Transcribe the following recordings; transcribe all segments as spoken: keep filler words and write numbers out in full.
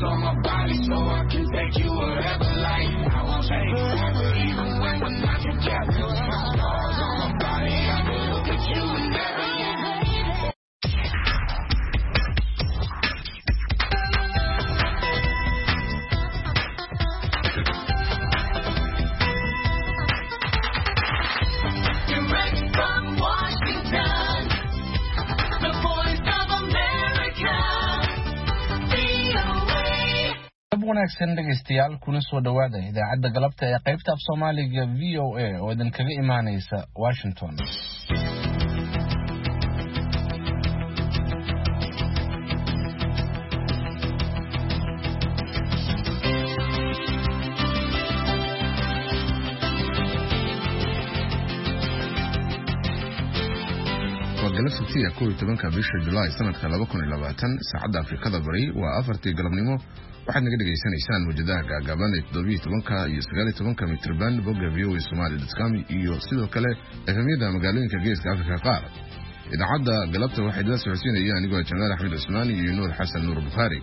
on my body so I can take you wherever. Like I want you forever, even when we're not together. Scars on my body, I can look at you and never. wanaagsan dhageystayaal kuna soo dhawaada idaacadda galabta ee qaybta af Soomaaliga V O A oo idin kaga imaanaysa Washington. galabtii kow iyo tobanka bisha July sanadka laba kun iyo labaatan saacada Afrikada Bari waa afartii galabnimo. waxaad naga dhageysanaysaan wajadaha gaagaaban ee toddoba iyo tobanka iyo sagaal iyo tobanka mitir band bogga V O A Somali dot com iyo sidoo kale efemyada magaalooyinka geeska Afrika qaar. idaacadda galabta waxay la socodsiinayaan anigoo Jamaal Axmed Usmaan iyo Nuur Xasan Nuur Bukhari.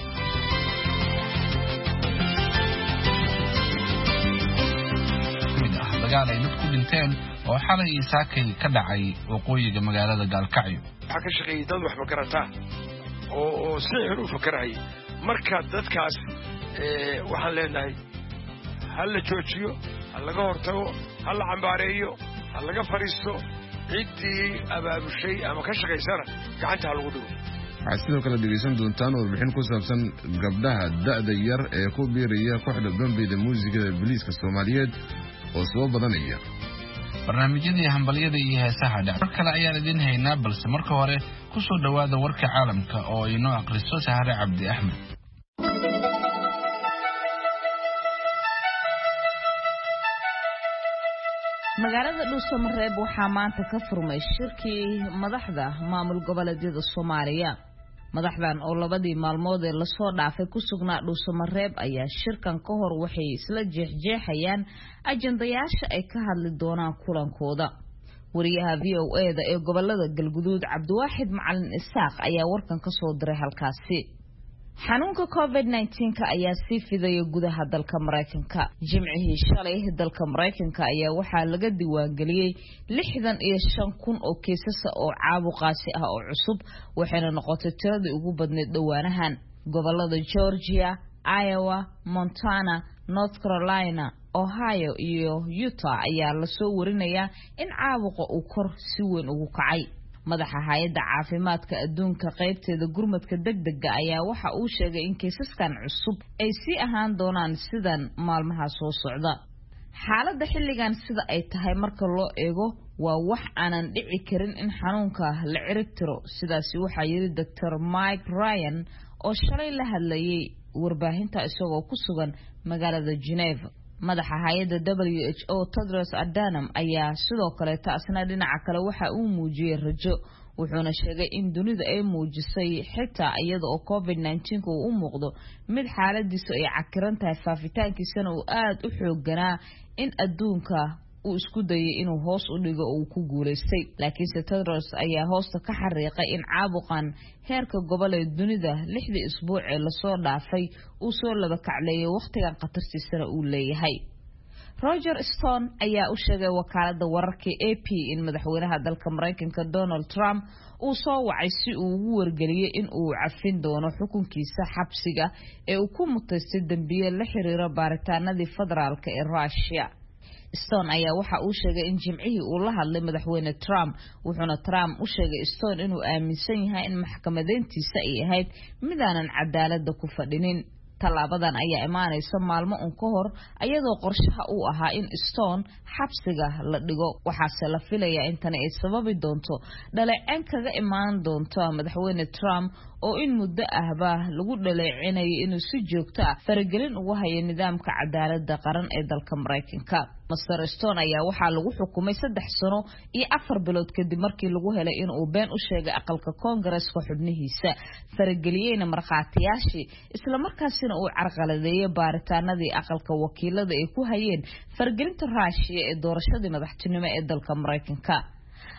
dagaal ay dad ku dhinteen oo xalay saakay ka dhacay waqooyiga magaalada Gaalkacyo. waxa ka shaqeeyay dad wax makarata oo oo si xir u fakarayay marka dadkaas ee waxaan leenahay hal la joojiyo hal laga hortago hal la cambaareeyo hal laga fariisto cidii abaabushay ama ka shaqeysana gacanta lagu dhigo. waxaad sidoo kale dhegeysan doontaan warbixin ku saabsan gabdhaha da'da yar ee ku biiraya kooxda bambida muusiga booliiska Soomaaliyeed oo soo badanaya. barnaamijyadii hambaliyada iyo heesaha dhac kale ayaan idin haynaa balse marka hore ku soo dhawaada warka caalamka oo inoo aqriso Sahare Cabdi Axmed. magaalada Dhuusamareeb waxaa maanta ka furmay shirkii madaxda maamul goboleedyada Soomaaliya. madaxdan oo labadii maalmood ee la soo dhaafay ku sugnaa Dhuusamareeb ayaa shirkan ka hor waxay isla jeexjeexayaan ajandayaasha ay ka hadli doonaan kulankooda. wariyaha V O A da ee gobolada Galguduud Cabdiwaaxid Macalin Isaaq ayaa warkan ka soo diray halkaasi. xanuunka covid nineteen ka ayaa sii fidaya gudaha dalka Mareykanka. jimcihii shalay dalka Mareykanka ayaa waxaa laga diiwaangeliyay lixdan iyo shan kun oo kiisas oo caabuqaasi ah oo cusub waxayna noqotay tiradii ugu badneed dhawaanahan. gobolada Georgia, Iowa, Montana, North Carolina, Ohio iyo Utah ayaa la soo warinayaa in caabuqa uu kor si weyn ugu kacay. madaxa hay'adda caafimaadka adduunka qaybteeda gurmadka degdega ayaa waxa uu sheegay in kiisaskan cusub ay sii ahaan doonaan sidan maalmaha soo socda. xaaladda xilligan sida ay tahay marka loo eego waa wax aanan dhici karin in xanuunka la cirib tiro, sidaas waxa yiri Doctor Mike Ryan oo shalay la hadlayay warbaahinta isagoo ku sugan magaalada Geneva. madaxa hay'adda W H O Tedros Adhanom ayaa sidoo kale taasna dhinaca kale waxa uu muujiyay rajo, wuxuuna sheegay in dunida ay muujisay xitaa iyada oo covid nineteen uu u muuqdo mid xaaladiisu ay cakiran tahay faafitaankiisana uu aad u xoogganaa in adduunka uu isku dayay inuu hoos u dhigo oo uu ku guuleystay. laakiinse Tedros ayaa hoosta ka xariiqay in caabuqan heerka gobol ee dunida lixdii isbuuc ee la soo dhaafay uu soo laba kacleeyay waqtigan qatartiisana uu leeyahay. Roger Stone ayaa u sheegay wakaaladda wararka A P in madaxweynaha dalka Mareykanka Donald Trump uu soo wacay si uu ugu wargeliyay in uu cafin doono xukunkiisa xabsiga ee uu ku mutaystay dambiye la xiriira baaritaanadii federaalka ee Russia. Stone ayaa waxa uu sheegay in jimcihii uu la hadlay madaxweyne Trump, wuxuuna Trump u sheegay Stone inuu aaminsan yahay in maxkamadeyntiisa ay ahayd midaanan cadaaladda ku fadhinin. talaabadan ayaa imaanaysa maalmo un ka hor ayadoo qorshaha uu ahaa in Stone xabsiga la dhigo. waxaase la filayaa in tani ay sababi doonto dhaleecin kaga imaan doonto madaxweyne Trump oo in muddo ahba lagu dhaleecinayay inuu si joogto ah faragelin ugu hayo nidaamka cadaaladda qaran ee dalka Mareykanka. Mister Stone ayaa waxaa lagu xukumay saddex sano iyo afar bilood kadib markii lagu helay in uu been u sheegay aqalka Koongareeska xubnihiisa, farageliyayna markhaatiyaashii isla markaasina uu carqaladeeyay baaritaanadii aqalka wakiilada ay ku hayeen faragelinta Russia ee doorashadii madaxtinimo ee dalka Mareykanka.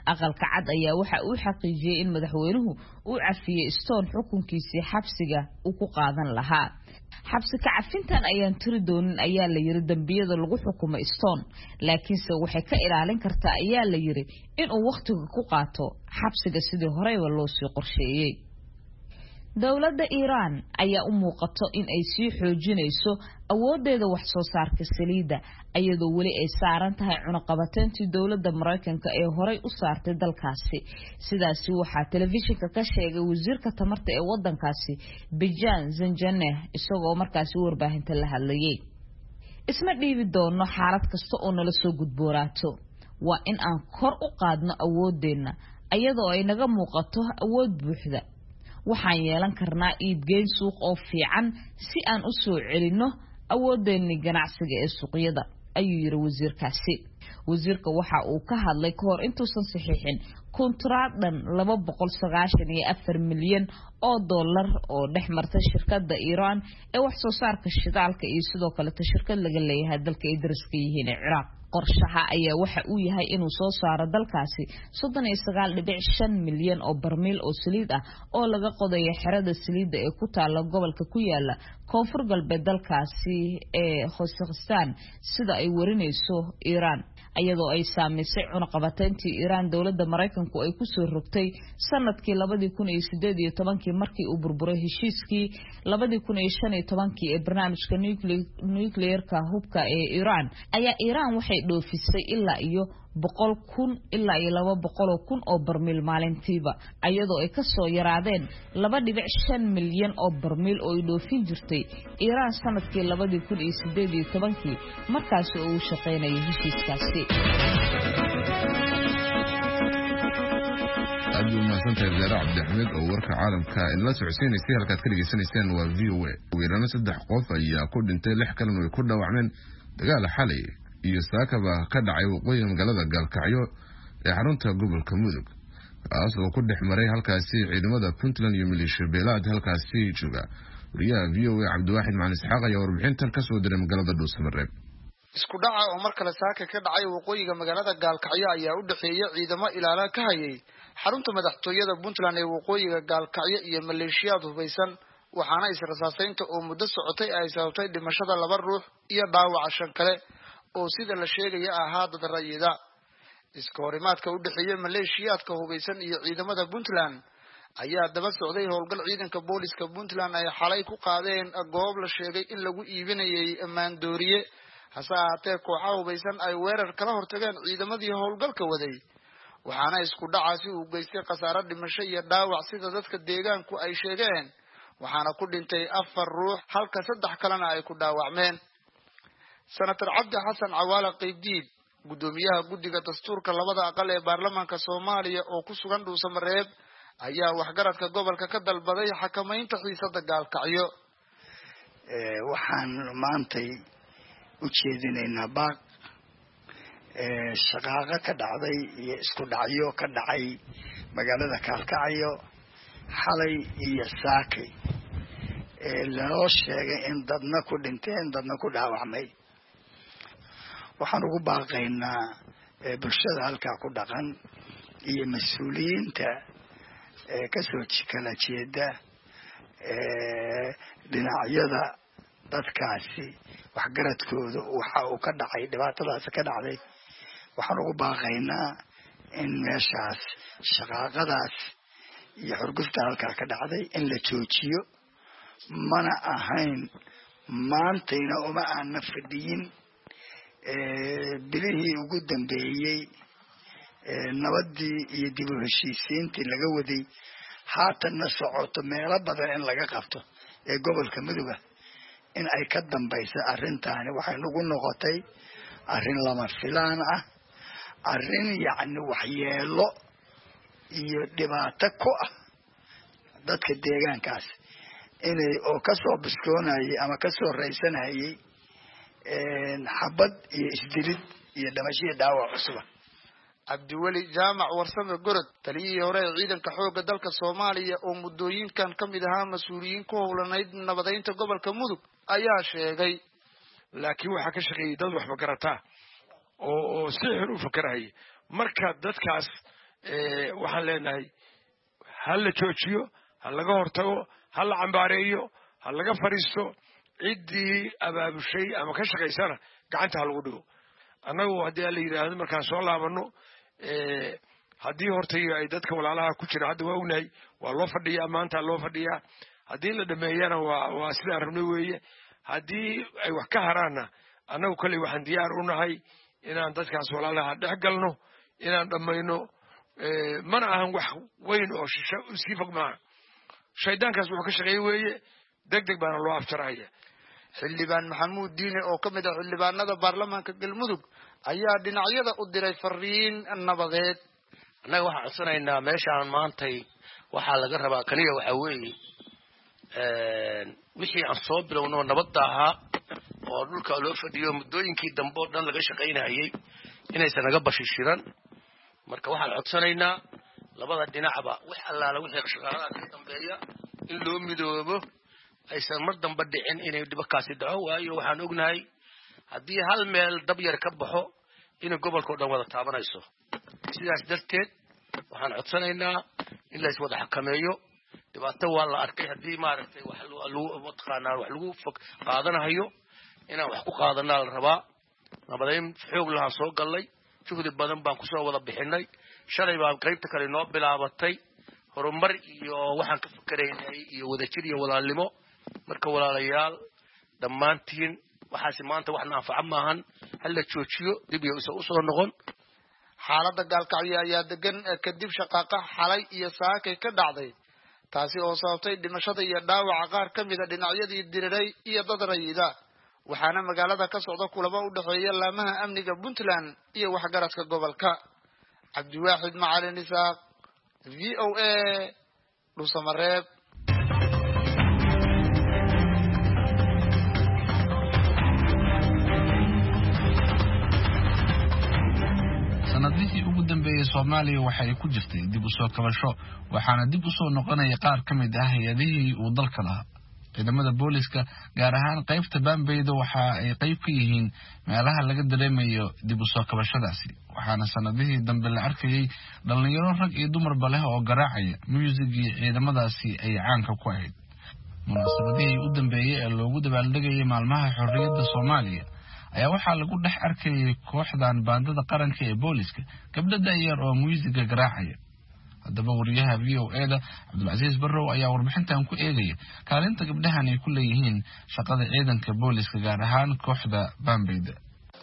aqalka cad ayaa waxa uu xaqiijiyay in madaxweynuhu uu cafiyay Stone xukunkiisii xabsiga uu ku qaadan lahaa xabsi ka cafintan ayaan tiri doonin ayaa la yiri dambiyada lagu xukumay Stone laakiinse waxay ka ilaalin kartaa ayaa la yiri in uu waqtiga ku qaato xabsiga sidii horeyba loo sii qorsheeyay dawladda Iran ayaa u muuqato in ay sii xoojinayso awoodeeda wax soo saarka saliidda iyadoo wali ay saaran tahay cunaqabateyntii dawladda Mareykanka ee horey u saartay dalkaasi sidaas waxaa telefishinka ka sheegay wasiirka tamarta ee wadankaasi Bijan Zanjaneh isagoo markaasi warbaahinta la hadlayay isma dhiibi doono xaalad kasta oo nala soo gudbooraato waa in aan kor u qaadno awoodeena iyadoo ay naga muuqato awood buuxda waxaan yeelan karnaa iibgeyn suuq oo fiican si aan u soo celino awoodeena ganacsiga ee suuqyada ayuu yiri wasiirkaasi wasiirka waxa uu ka hadlay ka hor intuusan saxiixin kontraadan laba boqol sagaashan iyo afar milyan oo dollar oo dhex martay shirkadda Iran ee wax soo saarka shidaalka iyo sidoo kale shirkad laga leeyahay dalka ay dariska yihiin Ciraaq qorshaha ayaa waxa uu yahay inuu soo saaro dalkaasi soddon iyo sagaal dhibic shan milyan oo barmiil oo saliid ah oo laga qodayo xirada saliidda ee ku taala gobolka ku yaala koonfur galbeed dalkaasi ee Kazakhstan sida ay warinayso Iran ayadoo ay saamaysay cunaqabateyntii Iran dawladda Mareykanku ay ku soo rogtay sanadkii laba kun iyo siddeed iyo toban markii uu burburay heshiiskii laba kun iyo shan iyo toban ee barnaamijka nuclear-ka hubka ee Iran ayaa Iran waxay dhoofisay ilaa iyo boqol kun ilaa iyo laba boqol kun oo barmiil maalintiiba ayadoo ay ka soo yaraadeen laba dhibic shan milyan oo barmiil oo ay dhoofin jirtay Iran sanadkii laba kun iyo siddeed iyo toban markaas oo uu shaqeynayay heshiiskaasi aad u mahadsantahay Zara Cabdi Axmed oo warka caalamka in la socodsiinaysay halkaad ka dhageysanaysaan waa V O A weerarna saddex qof ayaa ku dhintay lix kalena way ku dhaawacmeen dagaal xalay iyo saakaba ka dhacay waqooyiga magaalada Gaalkacyo ee xarunta gobolka Mudug kaas oo ku dhex maray halkaasi ciidamada Puntland iyo Maleeshiya Beelaad halkaasi jooga wariyaha V O A Cabdiwaaxid Macalin Isxaaq ayaa warbixintan ka soo diray magaalada Dhuusamareeb isku dhaca oo mar kale saaka ka dhacay waqooyiga magaalada Gaalkacyo ayaa u dhaxeeyay ciidamo ilaala ka hayay xarunta madaxtooyada Puntland ee waqooyiga Gaalkacyo iyo maleeshiyad hubeysan waxaana israsaasaynta oo muddo socotay ay sababtay dhimashada laba ruux iyo dhaawac shan kale oo sida la sheegay ahaa dad rayida iska horimaadka u dhaxeeyay maleeshiyadka hubeysan iyo ciidamada Puntland ayaa daba socday howlgal ciidanka booliska Puntland ay xalay ku qaadeen goob la sheegay in lagu iibinayay ammaan dooriye hase ahaatee kooxaha hubeysan ay weerar kala hortageen ciidamadii howlgalka waday waxaana isku dhacaasi uu geystay khasaare dhimasho iyo dhaawac sida dadka deegaanku ay sheegeen waxaana ku dhintay afar ruux halka saddex kalena ay ku dhaawacmeen Senator Cabdi Xasan Cawaale Qeybdiid gudoomiyaha guddiga dastuurka labada aqal ee baarlamaanka Soomaaliya oo ku sugan Dhuusamareeb ayaa waxgaradka gobolka ka dalbaday xakamaynta xiisada Gaalkacyo ee waxaan maantay u jeedinaynaa baaq ee shaqaaqa ka dhacday iyo isku dhacyo ka dhacay magaalada Gaalkacyo xalay iyo saakay ee loo sheegay in dadna ku dhinteen dadna ku dhaawacmay waxaan ugu baaqaynaa bulshada halkaa ku dhaqan iyo mas'uuliyiinta ee ka soo kala jeeda ee dhinacyada dadkaasi waxgaradkooda waxa uu ka dhacay dhibaatadaas ka dhacday waxaan ugu baaqaynaa in meeshaas shaqaaqadaas iyo xurgufta halkaa ka dhacday in la joojiyo mana ahayn maantayna uma aana fadhiyin bilihii ugu dambeeyey nabadii iyo dib u heshiisiintii laga waday haatanna socoto meelo badan in laga qabto ee gobolka Mudug in ay ka dambayso arrintaani waxay nagu noqotay arrin lama filaan ah arrin yacni waxyeelo iyo dhibaato ku ah dadka deegaankaas inay oo ka soo biskoonayay ama ka soo raysanayay xabad iyo isdilid iyo dhamashiyo dhaawac cusub Cabdiweli Jaamac Warsame Gorod taliyihii hore ee ciidanka xoogga dalka Soomaaliya oo muddooyinkan ka mid ahaa mas'uuliyiin ku howlanayd nabadeynta gobolka Mudug ayaa sheegay laakiin waxa ka shaqeeyay dad wax ma garataa oo oo si xir u fakarayay marka dadkaas waxaan leenahay ha la joojiyo ha laga hortago ha la cambaareeyo ha laga fadhiisto ciddii abaabushay ama ka shaqaysana gacanta ha lagu dhigo annagu haddii la yidhaahdo markaan soo laabano haddii hortay ay dadka walaalaha ku jira hadda waa ognahay waa loo fadhiyaa maanta loo fadhiyaa haddii la dhameeyana waa waa sidaan rabnay weeye haddii ay wax ka haraanna annagu kolley waxaan diyaar u nahay inaan dadkaas walaalaha dhex galno inaan dhammayno mana ahan wax weyn oo shisho sii fog maaha shaydaankaas wuxuu ka shaqeeye weeye deg deg baana loo afjaraya xildhibaan maxamuud diine oo ka mid ah xildhibaanada baarlamaanka galmudug ayaa dhinacyada u diray fariin nabadeed annaga waxaan codsanaynaa meeshaan maantay waxaa laga rabaa kaliya waxaa weeye wixii aan soo bilowno nabadda ahaa oo dhulka loo fadhiyo muddooyinkii dambe oo dhan laga shaqaynayay inaysan naga bashishiran marka waxaan codsanaynaa labada dhinacba wax allaala wixii shaqaalada ka dambeeya in loo midoobo aysan mar dambe dhicin inay dhibakaasi dhaco waayo waxaan ognahay haddii hal meel dab yar ka baxo inay gobolkao dhan wada taabanayso sidaas darteed waxaan codsanaynaa in la iswada xakameeyo dhibaato waa la arkay haddii maaragtay wax mataqaanaa wax lagu qaadanahayo inaan wax ku qaadanaa la rabaa nabadayn xoog lahaan soo gallay juhdi badan baan kusoo wada bixinay shalay baa qaybta kale noo bilaabatay horumar iyo waxaan ka fikeraynay iyo wadajir iyo walaalnimo marka walaalayaal dhammaantiin waxaasi maanta waxna anfaca maahan hal la joojiyo dib iyo isa usoo noqon xaaladda gaalkacyo ayaa degan kadib shaqaaqa xalay iyo saakay ka dhacday taasi oo sababtay dhimashada iyo dhaawaca qaar ka mida dhinacyadii diriray iyo dad rayida waxaana magaalada ka socda kulamo u dhexeeya laamaha amniga puntland iyo waxgaradka gobolka cabdiwaaxid macalin isaaq v o a dhuusamareeb sanadihii ugu dambeeyay Soomaaliya waxa ay ku jirtay dib u soo kabasho waxaana dib u soo noqonaya qaar ka mid ah hay'adihii uu dalka lahaa ciidamada booliska gaar ahaan qaybta Bambeyda waxa ay qayb ka yihiin meelaha laga dareemayo dib u soo kabashadaasi waxaana sanadihii dambe la arkayay dhalinyaro rag iyo dumarba leh oo garaacaya muusigii ciidamadaasi ay caanka ku ahayd munaasabadihii u dambeeyay ee loogu dabaaldegayay maalmaha xorriyadda Soomaaliya ayaa waxaa lagu dhex arkayay kooxdan baandada qaranka ee booliska gabdho da'yar oo muusiga garaacaya haddaba wariyaha v o a da Cabdulaziz Barrow ayaa warbixintan ku eegaya kaalinta gabdhahan ay ku leeyihiin shaqada ciidanka booliska gaar ahaan kooxda Bambeyda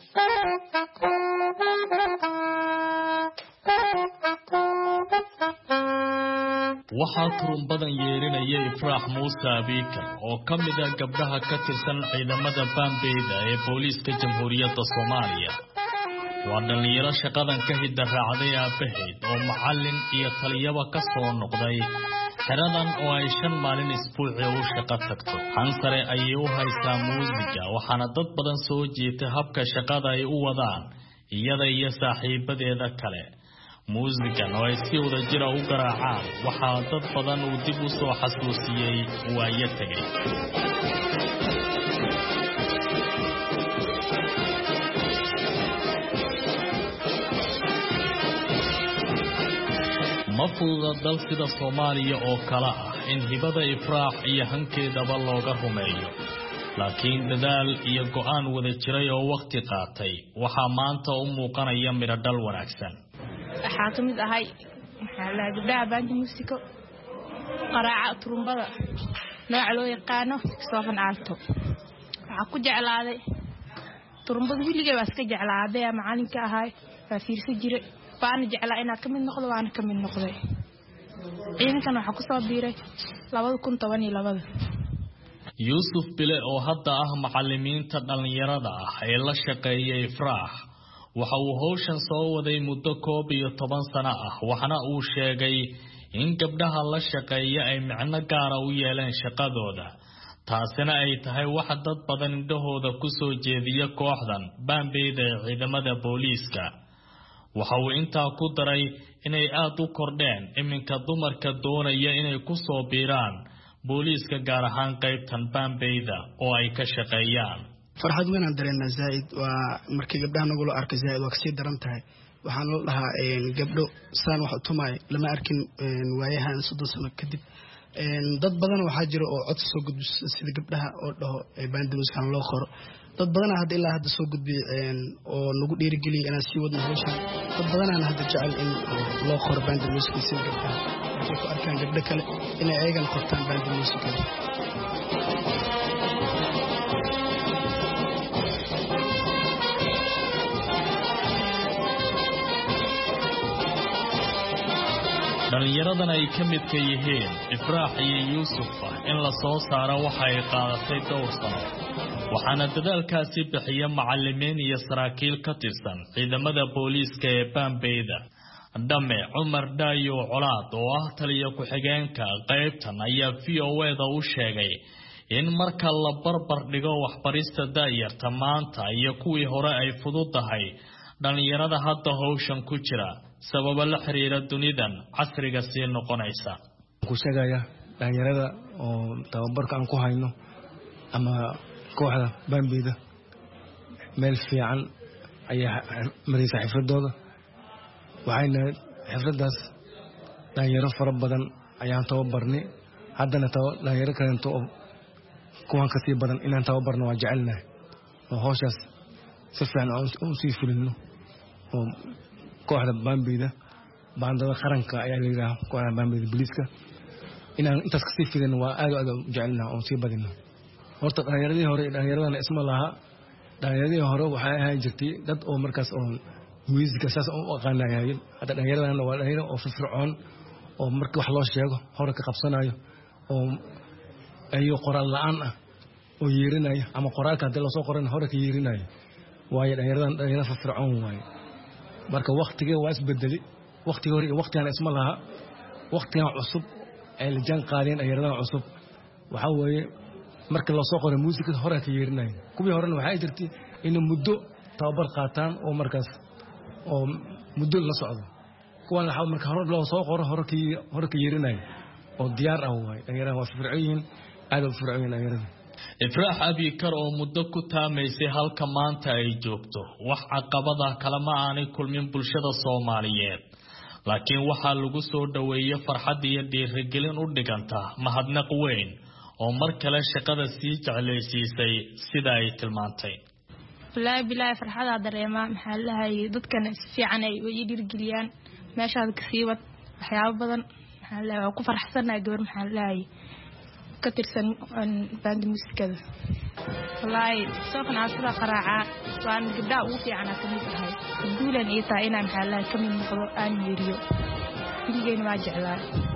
waxaa turumbadan yeerinaya Ifraax Muuse Abiikar oo ka mid ah gabdhaha ka tirsan ciidamada Bambeyda ee booliska Jamhuuriyadda Soomaaliya waa dhalinyaro shaqadan ka hidda raacday aabaheed oo macallin iyo taliyaba ka soo noqday xeradan oo ay shan maalin isbuuci u shaqo tagto hansare ayay u haysaa muusiga waxaana dad badan soo jeetay habka shaqada ay u wadaan iyada iyo saaxiibadeeda kale muusigan oo ay si wada jira u garaacaan waxaa dad badan uu dib u soo xasuusiyey waayo tagay ma fududa dal sida Soomaaliya oo kala ah in hibada Ifraax iyo hankeedaba looga rumeeyo laakiin dadaal iyo go'aan wada jiray oo waqti qaatay waxaa maanta u muuqanaya midho dhal wanaagsan waxaa ka mid ahay maxaa la gabdhaha baandi muusiko qaraaca turumbada nooca loo yaqaano soofan alto waxaa ku jeclaaday turumbada wiligay waa iska jeclaaday macalinka ahay waa fiirsan jiray baana jeclaa inaan ka mid noqdo waana ka mid noqday ciidankan waxaa ku soo biiray laba kun toban iyo laba Yuusuf Bile oo hadda ah macallimiinta dhalinyarada ah ee la shaqeeyay Ifraax waxa uu hawshan soo waday muddo koob iyo toban sano ah waxana uu sheegay in gabdhaha la shaqeeya ay macno gaar ah u yeeleen shaqadooda taasina ay tahay wax dad badan indhahooda ku soo jeediya kooxdan Bambeyda ee ciidamada booliska waxa uu intaa ku daray inay aad u kordheen iminka dumarka doonaya inay ku soo biiraan booliska gaar ahaan qaybtan Bambeyda oo ay ka shaqeeyaan farxad weyn aan dareennaa zaid waa markii gabdhaha nagu loo arkay zaid waa kasii daran tahay waxaan la dhahaa gabdho saan wax u tumay lama arkin waayahan soddon sano kadib dad badan waxaa jira oo cod soo gudbiyo sida gabdhaha oo dhaho band music loo qoro dad badan hadda ilaa hadda soo gudbiyo oo nagu dhiirigeliyay inaan sii wadno hawshan dad badan hadda jecel in loo qoro band music sida gabdhaha waxay ku arkaan gabdho kale inay ayagana qortaan band music dhalinyaradan ay ka midka yihiin Ifraax iyo Yuusuf in la soo saaro waxay qaadatay dhowr sano waxaana dadaalkaasi bixiya macallimiin iyo saraakiil ka tirsan ciidamada booliiska ee Bambeyda Dame Umar Dayo Colaad oo ah taliye ku-xigeenka qaybtan ayaa V O A da u sheegay in marka la barbar dhigo waxbarista daayarta maanta iyo kuwii hore ay fududahay dhalinyarada hadda hawshan ku jira sababa la xiriira dunidan casriga sii noqonaysa ku sheegaya dhalinyarada oo tababarka aan ku hayno ama kooxda Bambeyda meel fiican ayaa maraysa xirfadooda waxayna xirfadaas dhalinyaro fara badan ayaan tababarnay haddana dhalinyaro kale oo kuwan ka sii badan inaan tababarno waa jecelnahay oo hawshaas si fiican oo sii fulino oo kooxda Bambeyda baandada qaranka ayaa la yiraahdaa kooxda Bambeyda booliiska inaan intaas ka sii fidin waa aad aad u jecelnahay oo sii badino horta dhalinyaradii hore dhalinyaradana isma laha dhalinyaradii hore waxay ahaan jirtay dad oo markaas oo music saas oo aqaanayay hada dhalinyaradana waa dhalinyaro oo firfircoon oo markii wax loo sheego hore ka qabsanayo oo ayo qoraal la'aan ah oo yeerinaya ama qoraalka hadii la soo qoran hore ka yeerinaya waayo dhalinyaradan dhalinyaro firfircoon waayo marka waqtiga waa isbedeli waqtiga hore iyo waqtigan isma laha waqtigan cusub ay la jaan qaadeen dhalinyaradan cusub waxa weeye marka la soo qoray muusikada hore ka yeerinaya kuwii horena waxay jirtay in muddo tababar qaataan oo markaas oo muddo la socdo kuwan waxa marka hore loo soo qoro hore ka hore ka yeerinaya oo diyaar ah waay dhalinyarada waa firfircoon aad u firfircoon dhalinyarada Ifraax Abikar oo muddo ku taamaysay halka maanta ay joogto wax caqabada kala ma aanay kulmin bulshada Soomaaliyeed laakiin waxa lagu soo dhaweeyay farxad iyo dhiirigelin u dhiganta mahadnaq weyn oo mar kale shaqada sii jeclaysiisay sida ay tilmaantay bilaa bilaa farxada dareema maxaa lahay dadkan si fiican ay u dhiirigeliyaan meeshaad ka sii wad waxyaabo badan maxaa lahay ku faraxsanahay gabar maxaa lahay ka tirsan band music-da wallahi soofna asla qaraaca waan gabdhaha ugu fiican ka mid ahay guulan ay tahay inaan maxaa lahay ka mid noqdo aan yeeriyo digeen waa jeclaa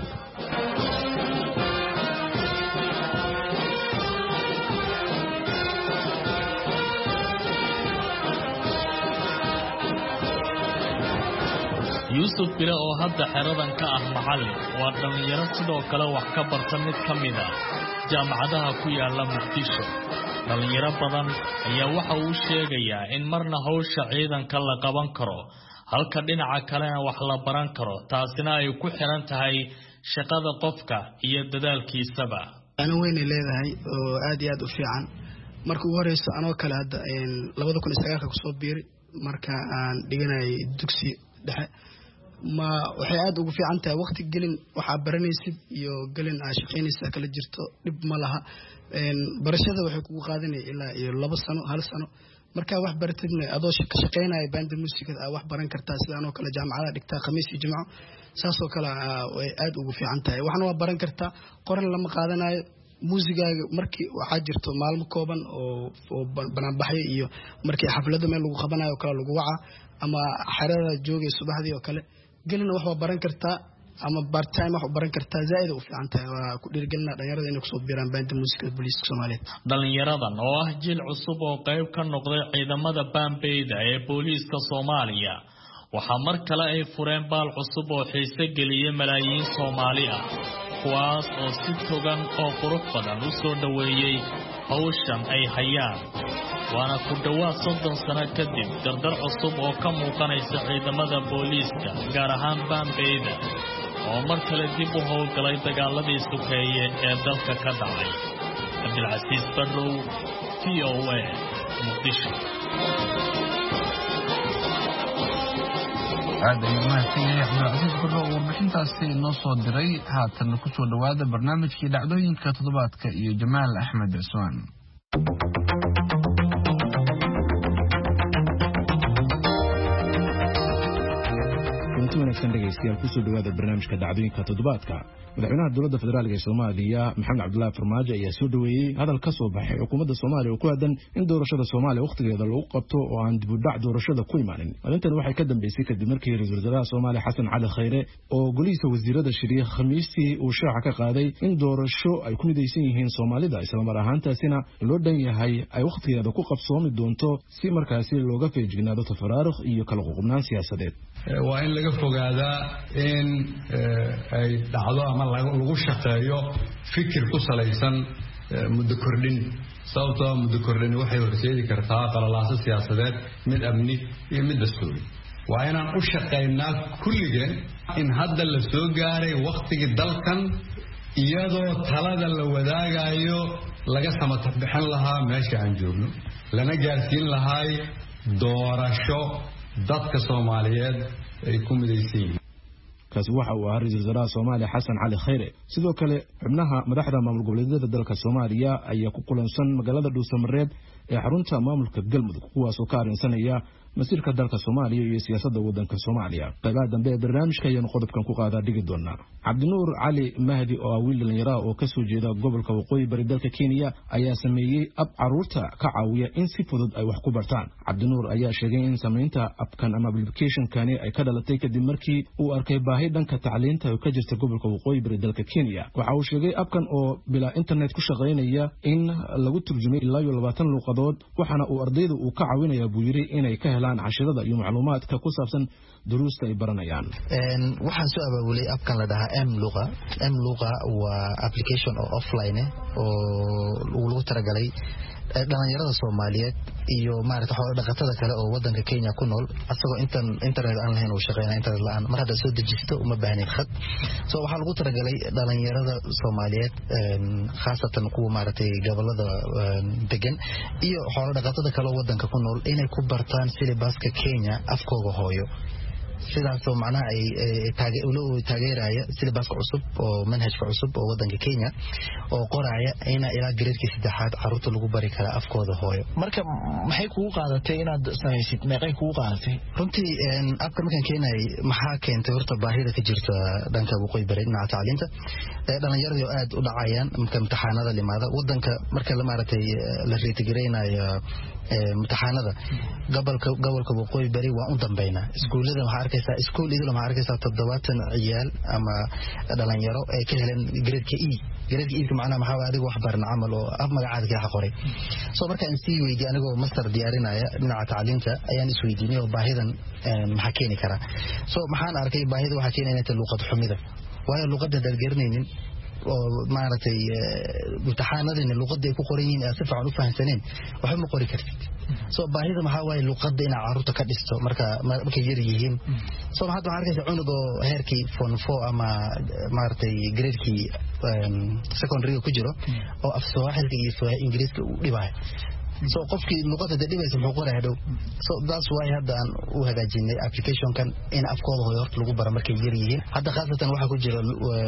Yuusuf Bile oo hadda xeradan ka ah macallin waa dhalinyaro sidoo kale wax ka barta mid ka mid ah jaamacadaha ku yaala Muqdisho dhalinyaro badan ayaa waxa uu sheegayaa in marna hawsha ciidanka la qaban karo halka dhinaca kalena wax la baran karo taasina ay ku xiran tahay shaqada qofka iyo dadaalkiisaba ana weyn leedahay oo aad iyo aad u fiican markii ugu horeyso anoo kale hadda laba kun iyo sagaal ka soo biiray marka aan dhiganay dugsi dhexe ma waxay aad ugu fiican tahay waqti gelin waxa baranaysid iyo gelin aad shaqeynaysa kala jirto dib ma laha een barashada waxay kugu qaadanay ilaa iyo laba sano hal sano marka wax baratidna adoo shaqeynaya band music ah wax baran kartaa sidaan oo kale jaamacada dhigtaa khamiis iyo jimco saas oo kale way aad ugu fiican tahay waxna waa baran kartaa qoran lama qaadanayo muusigaaga markii waxa jirto maalmo kooban oo oo banaan baxay iyo markii xafladda meel lagu qabanayo kala lagu waca ama xarada joogay subaxdii oo kale gelina wax waa baran kartaa ama part time wax baran kartaa zaid u fiican tahay waa ku dhiirgelina dhalinyarada inay ku soo biiraan band music booliiska Soomaaliyeed dhalinyaradan oo ah jil cusub oo qayb ka noqday ciidamada Bambeyda ee booliiska Soomaaliya waxa mar kale ay fureen baal cusub oo xiiso geliyay malaayiin Soomaali ah kuwaas oo si togan oo qurux badan u soo dhaweeyay hawshan ay hayaan waana ku dhawaad soddon sano kadib dardar cusub oo ka muuqanaysa ciidamada booliiska gaar ahaan Bambeyda oo mar kale dib u howlgalay dagaaladii sukeeye ee dalka ka dhacay Abdulcasiis Barrow V O A Muqdisho aad ayuu mahadsan yahay cabdilcasiis barro oo warbixintaasi noo soo diray. haatan ku soo dhowaada barnaamijkii dhacdooyinka toddobaadka iyo Jamaal Axmed Cismaan. inta wanaagsan dhegeystayaal kusoo dhawaada barnaamijka dhacdooyinka toddobaadka. madaxweynaha dowladda federaalka ee Soomaaliya Maxamed Cabdullaahi Farmaajo ayaa soo dhaweeyay hadal ka soo baxay xukuumadda Soomaaliya oo ku aadan in doorashada Soomaaliya waqtigeeda lagu qabto oo aan dib u dhac doorashada ku imaanin. arrintan waxay ka dambeysay kadib markii ra'iisul wasaaraha Soomaaliya Xasan Cali Khayre oo golihiisa wasiirada shiriye Khamiistii uu shaaca ka qaaday in doorasho ay ku midaysan yihiin Soomaalida isla mar ahaantaasina loo dhan yahay ay waqtigeeda ku qabsoomi doonto si markaasi looga feejignaado tafaraaruq iyo kala qoqobnaan siyaasadeed. waa in laga fogaadaa in ay dhacdo ama lagu shaqeeyo fikir ku salaysan muddo kordhin sababtoo muddo kordhin waxay horseedi kartaa qalalaaso siyaasadeed mid amni iyo mid dastuuri. waa inaan u shaqaynaa kulligeen in hadda la soo gaaray waqtigii dalkan iyadoo talada la wadaagayo laga samatax bixin lahaa meesha aan joogno lana gaarsiin lahay doorasho dadka Soomaaliyeed ay ku midaysan yihiin. kaasi waxa uu ahaa ra'iisul wasaaraha Soomaaliya Xasan Cali Khayre. sidoo kale xubnaha madaxda maamul goboleedyada dalka Soomaaliya ayaa ku kulansan magaalada Dhuusamareeb ee xarunta maamulka Galmudug kuwaas oo ka arinsanaya masiirka dalka Soomaaliya iyo siyaasadda waddanka Soomaaliya. qaybaha dambe ee barnaamijka ayaan qodobkan ku qaadaa dhigi doonaa. Cabdinuur Cali Mahdi oo wiil dhalinyaro oo ka soo jeeda gobolka Waqooyi Bari dalka Kenya ayaa sameeyay ab caruurta ka caawiya in si fudud ay wax ku bartaan. Cabdinuur ayaa sheegay in sameynta abkan ama application-kani ay ka dhalatay kadib markii uu arkay baahi dhanka tacliinta oo ka jirta gobolka Waqooyi Bari dalka Kenya. waxa uu sheegay abkan oo bila internet ku shaqeynaya in lagu turjumay ilaa iyo labaatan luqadood waxana uu ardaydu uu ka caawinayaa buu yiri inay ka helaan cashirada iyo macluumaadka ku saabsan duruusta ay baranayaan. een waxaan soo abaabulay abkan la dhahaa M Luqa. M Luqa waa application oo offline oo lagu talagalay dhalinyarada Soomaaliyeed iyo maaragtay xoolo dhaqatada kale oo wadanka Kenya ku nool asagoo intan internet aan lahayn oo shaqeynaa internet la'aan mar hadda soo dejisto uma baahnayn khad. soo waxaa lagu talagalay dhalinyarada Soomaaliyeed een khaasatan kuwa maaragtay gobolada degan iyo xoolo dhaqatada kale oo wadanka ku nool inay ku bartaan syllabuska Kenya afkooda hooyo. sidaas oo macnaha ay taageeraya syllabuska cusub oo manhajka cusub oo wadanka Kenya oo qoraya in ilaa gradeka saddexaad caruurta lagu bari kara afkooda hooyo. marka maxay kugu qaadatay inaad samaysid meeqay kugu qaadatay runtii een abka markaan keenay maxaa keentay horta baahida ka jirta dhanka Waqooyi Bari dhinaca tacliinta dhalinyaradu aad u dhacayaan marka imtixaanada limaada wadanka marka la maaragtay la reetigareynayo imtixaanada gobolka gobolka Waqooyi Bari waa u dambeynaa iskuulada waxa arkaysaa iskuul idil ma arkaysaa toddobaatan ciyaal ama dhalinyaro ay ka heleen gradeka E gradeka E macnaha maxaa waa adiga wax baran amal oo af magacaada ka qoray. soo marka in sii weydiin anigoo master diyaarinaya dhinaca tacliinta ayaan is weydiinay oo baahidan maxaa keeni kara. soo maxaan arkay baahida waxa keenayna luqad xumida waayo luqadda dalgarnaynin oo maaragtay imtixaanadina luqadda ay ku qoran yihiin si fiican u fahansaneen waxa ma qori kartid. soo baahida maxaa waaye luqadda in caruurta ka dhisto marka markay yar yihiin. soo hadda waxaan arkaysaa cunug oo heerkii form four ama maaragtay gradekii secondary ku jiro oo af Soomaaliga iyo Ingiriiska u dhibay. soo qofkii luqadda dadhibaysa muxuu qoray hadhow. soo that's why hadda aan u hagaajinay application-kan in afkooda hooyo horta lagu baro markay yar yihiin. hadda khaasatan waxa ku jira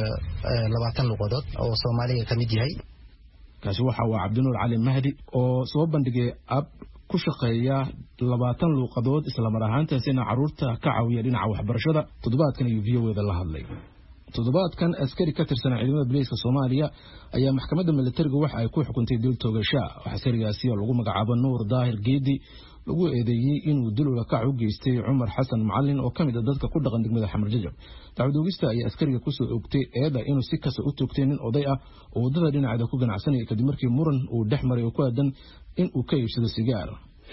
labaatan luqadood oo Soomaaliga ka mid yahay. kaasi waxa uu Cabdinuur Cali Mahdi oo soo bandhigay app ku shaqeeya labaatan luqadood isla mar ahaantaasina caruurta ka caawiya dhinaca waxbarashada. toddobaadkan iyo V O A-da la hadlay. toddobaadkan askari ka tirsan ciidamada booliiska Soomaaliya ayaa maxkamadda militariga waxa ay ku xukuntay dil toogasho. askarigaasi oo lagu magacaabo Nuur Daahir Geedi lagu eedeeyay inuu dil ula kac u geystay Cumar Xasan Macallin oo kamid ah dadka ku dhaqan degmada Xamar Jajab. dacwadogista ayaa askariga ku soo ogtay eeda inuu si kasta u toogtay nin oday ah oo wadada dhinaceeda ku ganacsanaya kadib markii muran uu dhex maray oo ku aadan in uu ka iibsado sigaar.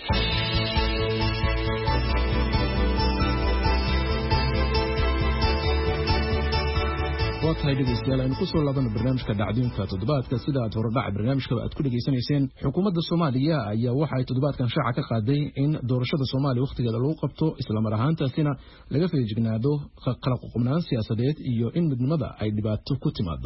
waatahay dhegeystayaal aynu ku soo laabano barnaamijka dhacdooyinka toddobaadka sida aad hore dhaca barnaamijka aad ku dhageysanayseen xukuumadda Soomaaliya ayaa waxa ay toddobaadkan shaaca ka qaaday in doorashada Soomaaliya waqtigeeda lagu qabto isla mar ahaantaasina laga feejignaado kala qoqobnaan siyaasadeed iyo in midnimada ay dhibaato ku timaado.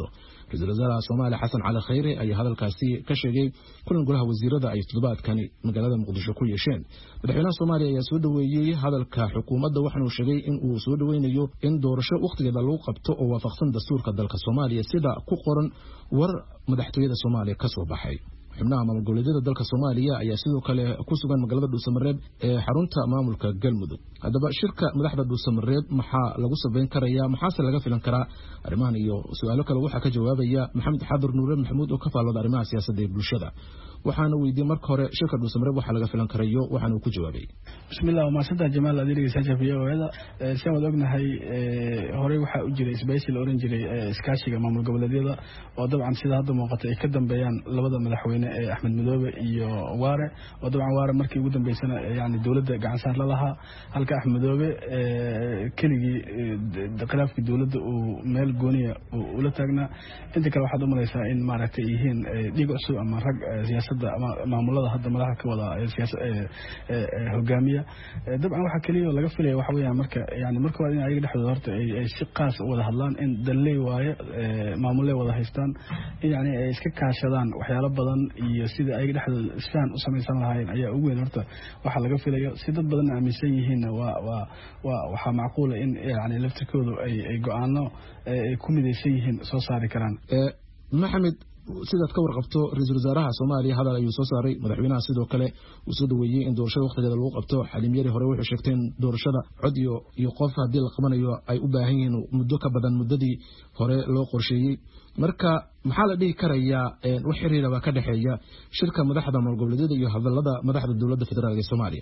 ra-iisul wasaaraha Soomaaliya Xasan Cali Khayre ayaa hadalkaasi ka sheegay kulan golaha wasiirada ay toddobaadkani magaalada Muqdisho ku yeesheen madaxweynaha Soomaaliya ayaa soo dhaweeyay hadalka xukuumadda waxaana uu sheegay in uu soo dhaweynayo in doorasho waqtigeeda lagu qabto oo waafaqsan dastuurka dalka Soomaaliya sida ku qoran war madaxtooyada Soomaaliya ka soo baxay xubnaha maamul goboleedyada dalka Soomaaliya ayaa sidoo kale ku sugan magaalada Dhuusamareeb ee xarunta maamulka Galmudug hadaba shirka madaxda Dhuusamareeb maxaa lagu sameyn karayaa maxaa laga filan karaa arrimahan iyo su'aalo kale waxa ka jawaabaya Maxamed Xadur Nuure Maxamuud oo ka faallooda arrimaha siyaasadda ee bulshada waxaana weydiiyay marka hore shirka Dhuusamareeb waxa laga filan karayo waxaana uu ku jawaabay bismillaah ma sada Jamaal Adiga Sajafiya wada sidoo ognahay hore waxa u jiray isbahaysi la oran jiray iskaashiga maamul goboleedyada oo dabcan sida hadda muuqata ay ka dambeeyaan labada madaxweyne Axmed Madoobe iyo Waare oo dabcan Waare markii ugu dambeysana yaani dawladda gacan saar la lahaa halka Axmed Madoobe keligii khilaafkii dawladda uu meel gooniya uu la taagnaa inta kale waxaad u malaysaa in maaragtay yihiin dhiig cusub ama rag siyaasadda ama maamulada hadda madaxa ka wada siyaasadda hogaamiya dabcan waxa kaliya laga filayo waxa weeyaan marka yaani marka waa in ayaga dhexdooda horta ay si qaas u wada hadlaan in dalay waaye maamulay wada haystaan in yaani ay iska kaashadaan waxyaalo badan iyo sida ay dhexdooda isfaham u sameeysan lahaayeen ayaa ugu weyn horta waxa laga filayo si dad badan aaminsan yihiin waa waa waa waxa macquul in yaani laftirkoodu ay ay go'aano ay ku midaysan yihiin soo saari karaan ee Maxamed sidaad ka warqabto ra-iisul wasaaraha Soomaaliya hadal ayuu soo saaray madaxweynaha sidoo kale uu soo dhaweeyay in doorashada waqtigeeda lagu qabto Xaliim Yari hore wuxuu sheegtay in doorashada cod iyo iyo qof hadii la qabanayo ay u baahan yihiin muddo ka badan muddadii hore loo qorsheeyay marka maxaa la dhigi karayaa wax xiriiraba ka dhaxeeya shirka madaxda maamul goboleedyada iyo hadalada madaxda dawladda federaalka Soomaaliya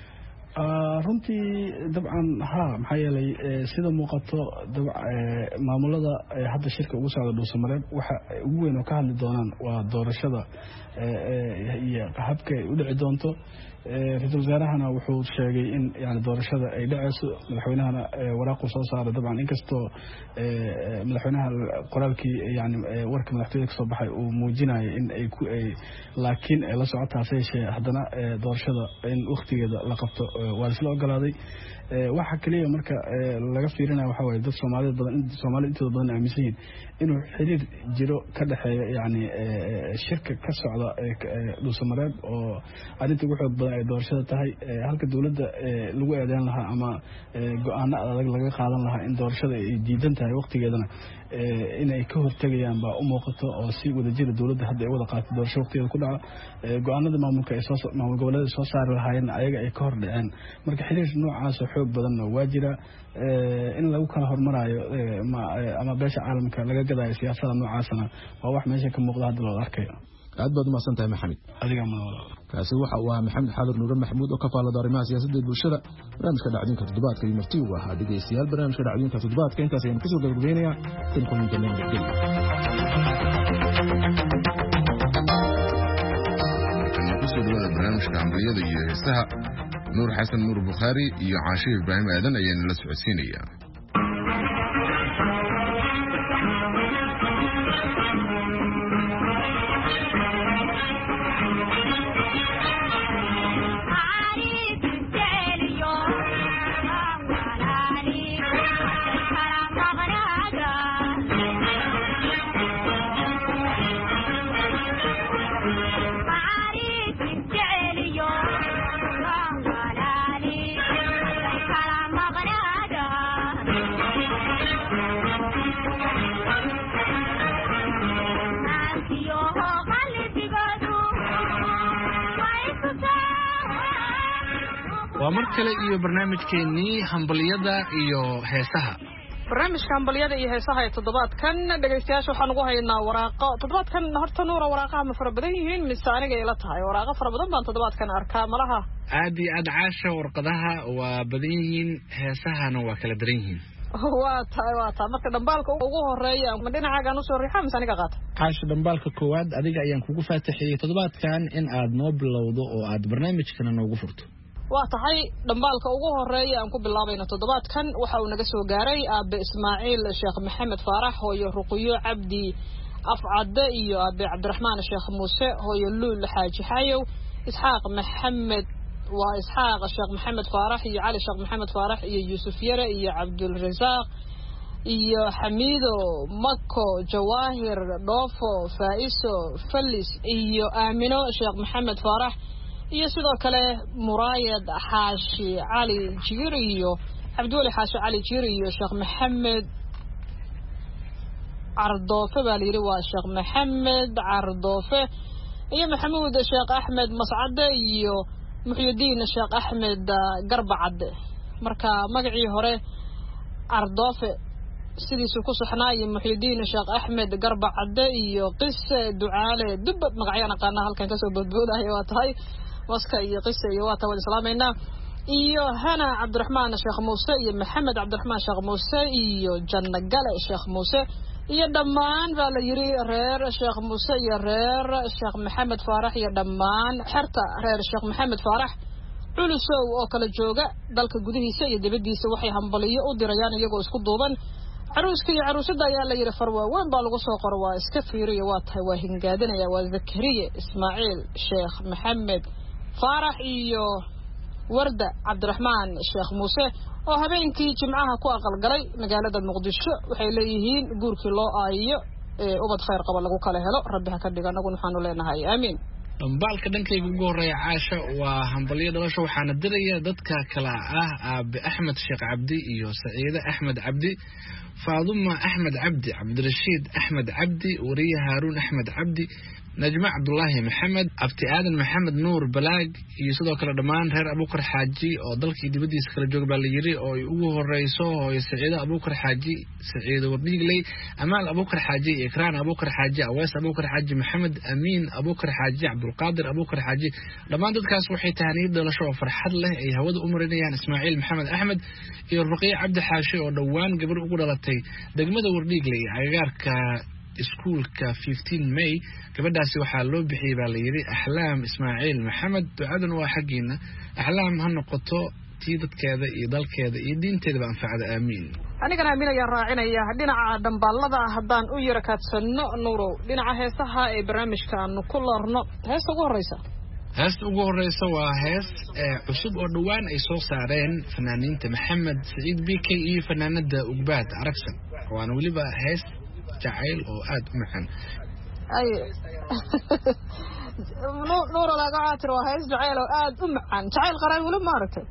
runtii dabcan ha maxaa yeelay sida muuqato maamulada hadda shirka ugu socda Dhuusamareeb waxa ugu weyn oo ka hadli doonaan waa doorashada iyo habka ay u dhici doonto ra-iisul wasaarahana wuxuu sheegay in yani doorashada ay dhacayso madaxweynahana waraaqu soo saaray dabcan inkastoo madaxweynaha qoraalkii yani warka madaxtooyada ka soo baxay uu muujinayo in ay ku ay laakiin la socotaas yeeshee haddana doorashada in waqtigeeda la qabto waa isla ogolaaday waxa kaliya marka laga fiirinayo waxa weeye dad Soomaaliyeed badan in Soomaaliyeed intooda badan aaminsan yihiin inuu xiriir jiro ka dhaxeeyo yani shirka ka socda Dhuusamareeb oo arinta ugu xoog badan ay doorashada tahay halka dawladda lagu eedeyn lahaa ama go'aano adag laga qaadan lahaa in doorashada ay diidan tahay waqtigeedana inay ka hortagayaan baa u muuqato oo si wada jira dawladda hadda ay wada qaatay doorasho waqtigeeda ku dhaca go'aanada maamulka ay soo maamul goboleedyada soo saari lahaayeen ayaga ay ka hor dhaceen marka xiriir noocaas oo xoog badan waa jira in lagu kala hormarayo ama beesha caalamka laga gadayo siyaasadda noocaasna waa wax meesha ka muuqda hadda loo arkayo aad baad u mahadsantahay Maxamed adiga ma kaasi waxa uu ahaa Maxamed Xadur Nuure Maxamuud oo ka faallada arrimaha siyaasadda ee bulshada barnaamijka dhacdooyinka toddobaadka iyo martii waa ha dhageystayaal barnaamijka dhacdooyinka toddobaadka intaas ayaan kusoo gabagabeynayaa tan kulanka nabadgelyo kusoo dhawaada barnaamijka ambaliyada iyo heesaha Nuur Xasan Nuur Bukhari iyo Caashe Ibraahim Aadan ayaan la socodsiinaya waa mar kale iyo barnaamijkeennii hambaliyada iyo heesaha barnaamijka hambaliyada iyo heesaha ee toddobaadkan dhagaystayaasha waxaan ugu haynaa waraaqo toddobaadkan horta Nuura waraaqaha ma fara badan yihiin mise aniga ila tahay waraaqo fara badan baan toddobaadkan arkaa malaha aad iyo aad Caasha warqadaha waa badan yihiin heesahana waa kala daran yihiin waa tahay waa tahay marka dhambaalka ugu horeeya ma dhinacaagan u soo riixaa mise aniga qaata Caasha dhambaalka koowaad adiga ayaan kugu faataxiyay toddobaadkan in aad noo bilowdo oo aad barnaamijkana noogu furto waa tahay dhambaalka ugu horeeya aan ku bilaabayna toddobaadkan waxa uu naga soo gaaray aabe Ismaaciil Sheekh Maxamed Faarax hooyo Ruqiyo Cabdi Afcadde iyo aabe Cabdiraxmaan Sheekh Muuse hooyo Luul Xaaji Xayow Isxaaq Maxamed waa Isxaaq Sheekh Maxamed Faarax iyo Cali Sheekh Maxamed Faarax iyo Yuusuf Yare iyo Cabdul Rasaaq iyo xamiido mako jawaahir dhoofo faa'iso falis iyo aamino sheekh maxamed faarax iyo sidoo kale muraayad xaashi cali jiir iyo cabdiweli xaashi cali jiir iyo sheekh maxamed cardoofe baa la yidhi waa sheekh maxamed cardoofe iyo maxamuud sheekh axmed mascade iyo muxyidiin sheekh axmed garbacadde marka magacii hore cardoofe sidiisuu ku saxnaa iyo muxyidiin sheekh axmed garbacadde iyo qise ducaale dubbad magacyaan aqaanaa halkan kasoo boodboodaya waa tahay waska iyo qise iyo waa tawad islaamaynaa iyo hana cabdiraxmaan sheekh muuse iyo maxamed cabdiraxmaan sheekh muuse iyo janno gale sheekh muuse iyo dhammaan baa la yidhi reer sheekh muuse iyo reer sheekh maxamed faarax iyo dhammaan xerta reer sheekh maxamed faarax culusow oo kala jooga dalka gudihiisa iyo dibaddiisa waxay hambaliyo u dirayaan iyagoo isku duuban caruuska iyo caruusada ayaa la yidhi farwaaweyn baa lagu soo qoro waa iska fiiriya waa tahay waa hingaadanaya waa zakariye ismaaciil sheekh maxamed faarax iyo warda cabdiraxmaan sheekh muuse oo habeenkii jimcaha ku aqalgalay magaalada muqdisho waxay leeyihiin guurkii loo aayiyo ee ubad khayr qaba lagu kala helo rabbi ha ka dhiga anaguna waxaanu leenahay aamiin dhambaalka dhankayga ugu horreeya caasha waa hambalyo dhalasho waxaana diraya dadka kala ah aabe axmed sheekh cabdi iyo saciide axmed cabdi faaduma axmed cabdi cabdirashiid axmed cabdi wariye haaruun axmed cabdi najma cabdullaahi maxamed abti aadan maxamed nuur balaag iyo sidoo kale dhammaan reer abuukar xaaji oo dalkii dibaddiisa kala jooga baa la yidhi oo ay ugu horeyso hooyo saciide abuukar xaaji saciide wardhiigley amaal abuukar xaaji ikraan abuukar xaaji awees abuukar xaaji maxamed amiin abuukar xaaji cabdulqaadir abuukar xaaji dhammaan dadkaas waxay tahaniyad dhalasho oo farxad leh ay hawada u marinayaan ismaaciil maxamed axmed iyo ruqiye cabdi xaashi oo dhowaan gabar ugu dhalatay degmada wardhiigley agagaarka iskuulka fifteen may gabadhaasi waxaa loo bixiyey baa la yidhi axlaam ismaaciil maxamed ducadan waa xaggiina axlaam ha noqoto tii dadkeeda iyo dalkeeda iyo diinteedaba anfacda aamiin anigana aamin ayaan raacinaya dhinaca dhambaalada haddaan u yara kaadsanno nuurow dhinaca heesaha ee barnaamijka aanu ku loorno heesta ugu horreysa heesta ugu horreysa waa hees cusub oo dhowaan ay soo saareen fanaaniinta maxamed saciid b k iyo fanaanada ugbaad aragsan waana weliba hees jacayl oo aad u macaan ay nuuro laga caatir waa hees jacayl oo aad u macaan jacayl qaraab weli ma aragtay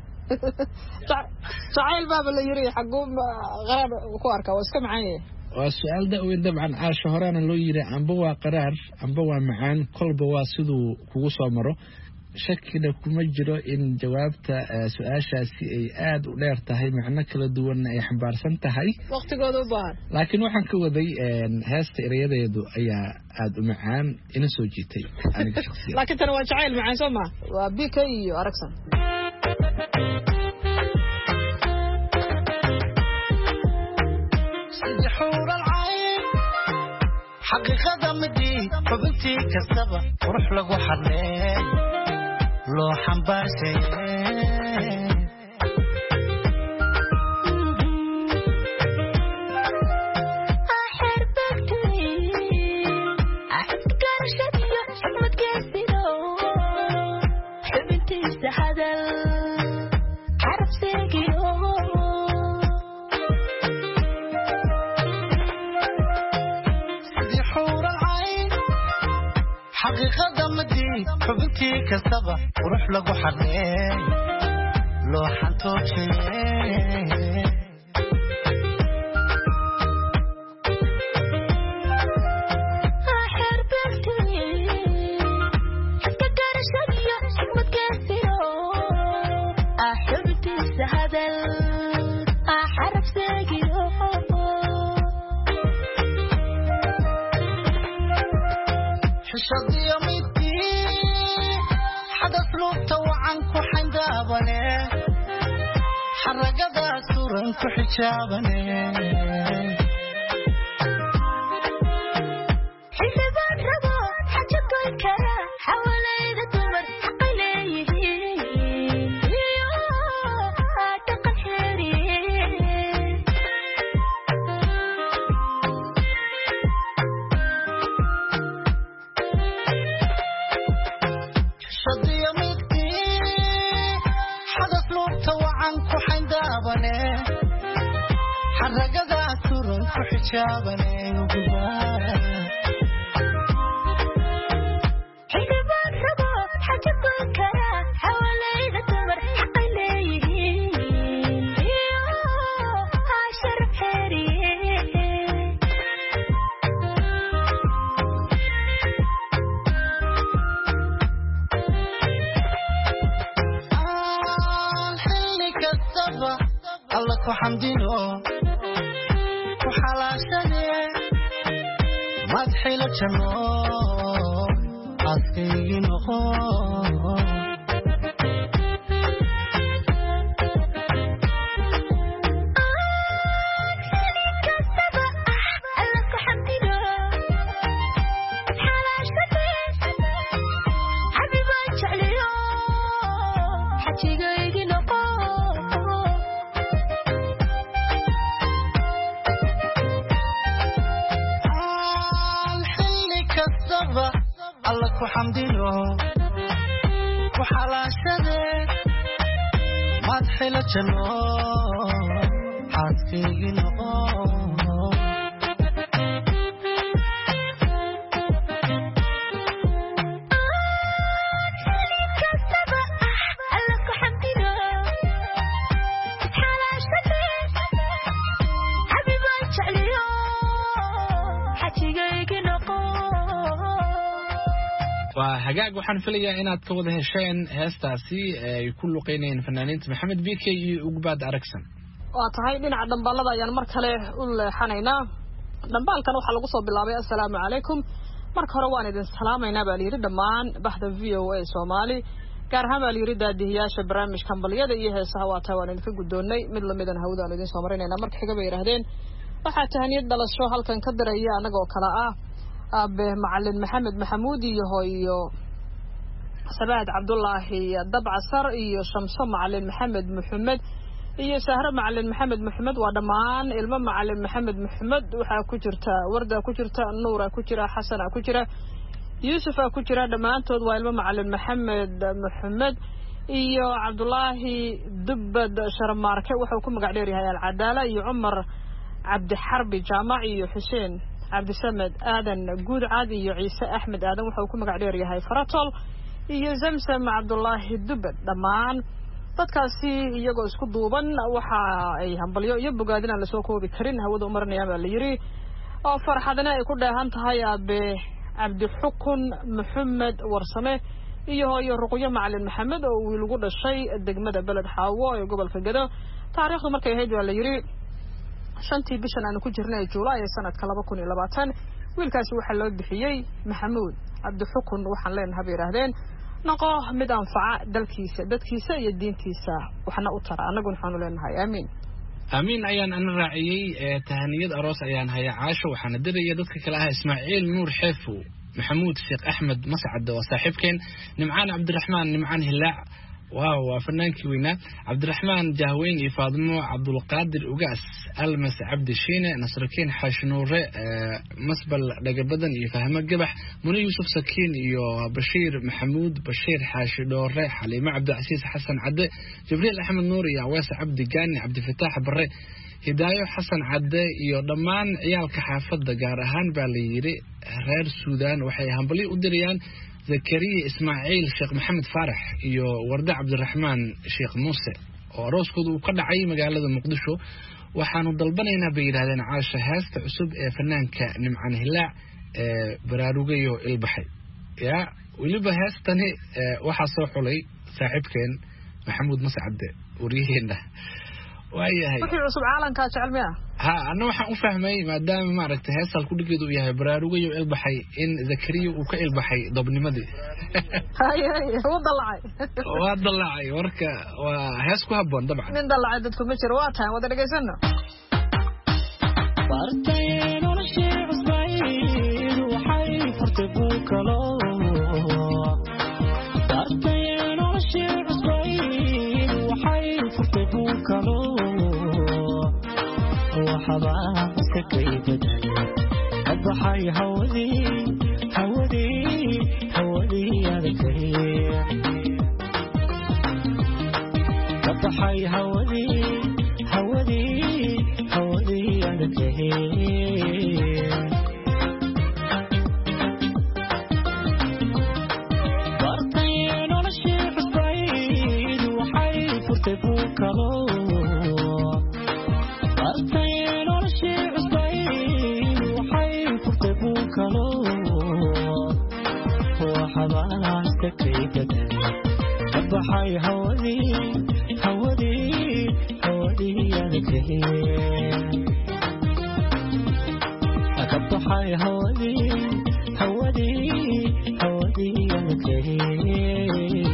jacayl baaba la yiri xaguu qaraab ku arkaa waa iska macaan yahay waa su-aal da-weyn dabcan caasha horeana loo yiri amba waa qaraar amba waa macaan kolba waa siduu kugu soo maro shakina kuma jiro in jawaabta su-aashaasi ay aad u dheer tahay macno kala duwanna ay xambaarsan tahay waqtigooda u baahan laakiin waxaan ka waday heesta erayadeedu ayaa aad u macaan ina soo jiitay aniga shakhsiyan laakiin tana waa jacayl macaan soo ma waa b k iyo aragsan xaqiiqada midii xubintii kastaba qurux lagu xadleey loo xambaarsay xaqiiqada midii xubintii kastaba qurux lagu xadleey loo xantoojiyey xishadiyo midii xadas lugta wacan ku xandaabane xaragadaas suran ku xijaabane xisabaan rabo xaja goyn kara xawalayda dumar xaqay leeyihiin iyo dhaqan xeeriye xishadiyo midii xadas lugta wacan ku xandaabane xaragada ku xijaabanay gubaa xildhibaan rabo xaja goyn kara xawalayda dumar xaqay leeyihiin iyo sharaf xeeriye xilli kastaba alla ku xamdino ku xalaashade madxila janno askaygi noqo alla ku xamdino ku xalaashade madxila janno xaaskaygi noqo waa hagaag waxaan filayaa inaad ka wada hesheen heestaasi ay ku luqeynayeen fanaaniinta maxamed b k iyo ugbaad aragsan waa tahay dhinaca dhambaalada ayaan mar kale u leexanaynaa dhambaalkan waxaa lagu soo bilaabay assalaamu calaykum marka hore waan idin salaamaynaa baa layidhi dhammaan baxda v o a soomaali gaar ahaan baa layidhi daadihiyaasha barnaamijka hambalyada iyo heesaha waa tahay waan idinka guddoonnay mid lamidan hawdaan idin soo marinaynaa marka xiga bay yidhaahdeen waxaa tahaniyad dhalasho halkan ka diraya annagoo kale ah aabe macalin maxamed maxamuud iyo hooyo sabaad cabdulaahi dabcasar iyo shamso macalin maxamed maxamed iyo sahro macalin maxamed maxamed waa dhammaan ilmo macalin maxamed maxamed waxaa ku jirta warda ku jirta nuura ku jira xasana ku jira yuusufa ku jira dhammaantood waa ilmo macalin maxamed maxamed iyo cabdulaahi dubbad sharmaarke wuxuu ku magac dheer yahay alcadaala iyo cumar cabdixarbi jaamac iyo xuseen cabdisamed aadan guudcad iyo ciise axmed aadan wuxuu ku magac dheer yahay faratol iyo zamsam cabdulaahi dubbad dhammaan dadkaasi iyagoo isku duuban waxa ay hambalyo iyo bogaadin aan lasoo koobi karin hawada u marinayaan baa la yidhi oo farxadna ay ku dheehan tahay aabe cabdixukun maxamed warsame iyo hooyo ruqyo macalin maxamed oo wiil ugu dhashay degmada beled xaawo ee gobolka gado taariikhdu markay ahayd waa la yidhi shantii bishan aanu ku jirnay juulaay ee sanadka laba kun iyo labaatan wiilkaasi waxaa loo bixiyey maxamuud cabdixukun waxaan leenahay bay yidhaahdeen noqo mid anfaca dalkiisa dadkiisa iyo diintiisa waxna u tara annaguna waxaanu leenahay aamiin aamiin ayaan ana raaciyey tahaniyad aroos ayaan haya caasho waxaana diraya dadka kale ah ismaaciil nuur xeefow maxamuud sheekh axmed mascad waa saaxiibkeen nimcaan cabdiraxmaan nimcaan hilaac waaw waa fanaankii weynaa cabdiraxmaan jahweyn iyo faadimo cabdulqaadir ugaas almas cabdi shiine nasrakiin xashnuure masbal dhagabadan iyo fahmo gabax muni yuusuf sakiin iyo bashiir maxamuud bashiir xaashi dhoore xaliimo cabdicasiis xasan cadde jibriil axmed nuur iyo awees cabdi gaani cabdifataax bare hidaayo xasan cadde iyo dhammaan ciyaalka xaafadda gaar ahaan baa la yidhi reer suudaan waxay hambalyo u dirayaan zakariya ismaaciil sheekh maxamed faarax iyo warde cabdiraxmaan sheekh muuse oo arooskooda uu ka dhacay magaalada muqdisho waxaanu dalbanaynaa bay yidhahdeen caasha heesta cusub ee fanaanka nimcaan hilaac ee baraarugayo ilbaxay yaa weliba heestani waxaa soo xulay saaxiibkeen maxamuud mascade waryaheena waayahay wixii cusub caalankaa jecel miya ha anna waxaan u fahmay maadaama maaragtay heesal kudhigeedu uu yahay baraarugayo ilbaxay in zakariya uu ka ilbaxay dobnimadii wuu dallacay waa dallacay marka waa hees ku habboon dabcan nin dallacay dadku ma jiro waa tahay wada dhegaysano وحبابك كيف أضحي هودي هودي هودي يا ذكري أضحي هودي هودي هودي يا ذكري kalo bartay noloshii cusbay waxay furtay buu kalo waxbaa iska kaydadeen kabaxay hawadii hawadii hawadii adagaheen kabaxay hawadii hawadii hawadii adagaheen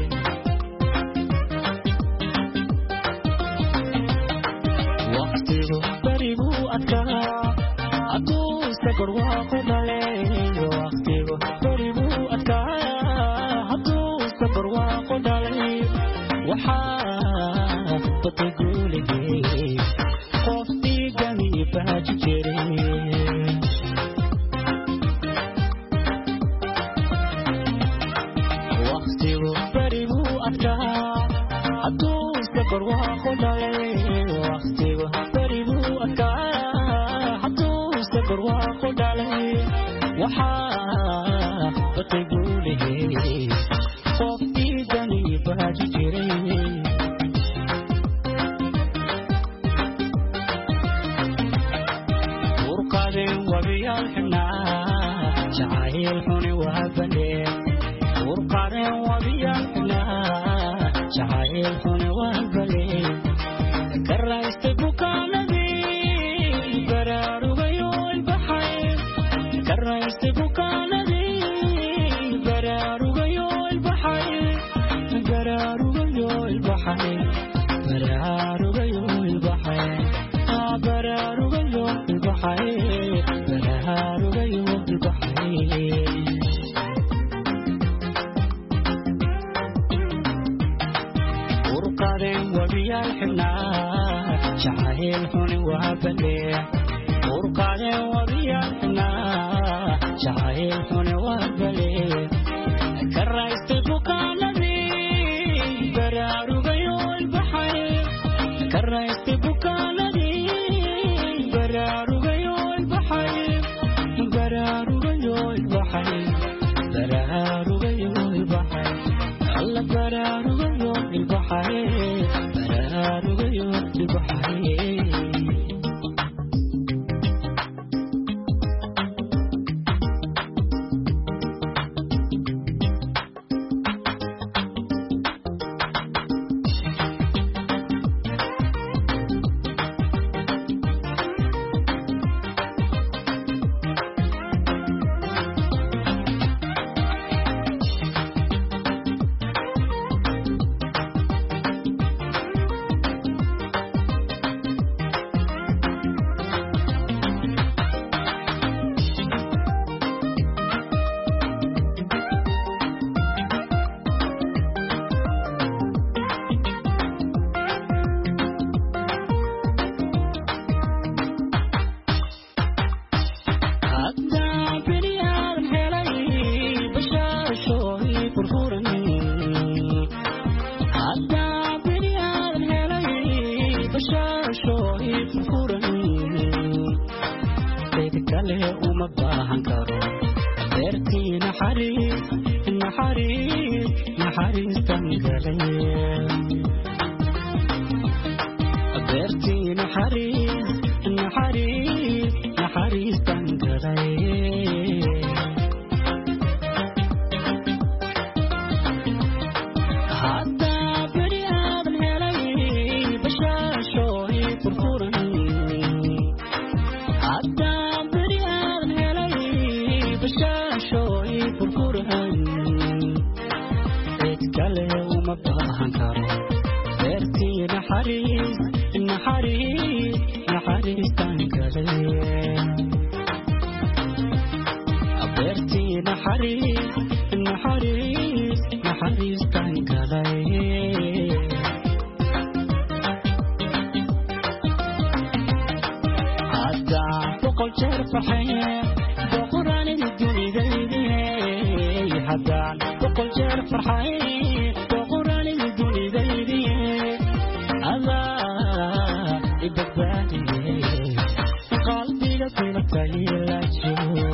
waqtigu baribuu adkaa hadduu isagor waaqu dhalay waqtigu baribuu adkaa hadduu isagor waaqu dhalay waxaa batay guuligay qof dhiigani baaji jiray waqtigu baribuu adkaa hadduu isagor waaqu dhalay waqtigu baribuu adkaa hadduu isagor waaqu dhalay waxaa batay guuligay qof dhiigani baaji jiray urqadeen wabiyaal xibnaa jacayl xuni waa baleen urqadeen wabiyaal xibnaa jacayl xuni waa baleen ka raystay bukaanadii baraarugayo ilbaxay ka raystay bukaanadii baraarugayo ilbaxay baraarugayo ilbaxay baraarugayo ilbaxay baraarugayo ilbaxay baraarugayo ilbaxay urqadeen wabiyaal xibnaa jacayl xuni waa balee urqadeen wabiyaal xibnaa jacayl xuni waa balee ka raystay bukaanadii baraarugayo ilbaxay ka raystay bukaanadii baraarugayo ilbaxay baraarugayo ilbaxay baraarugayo ilbaxay alla baraarugayo ilbaxay baraarugayo ilbaxay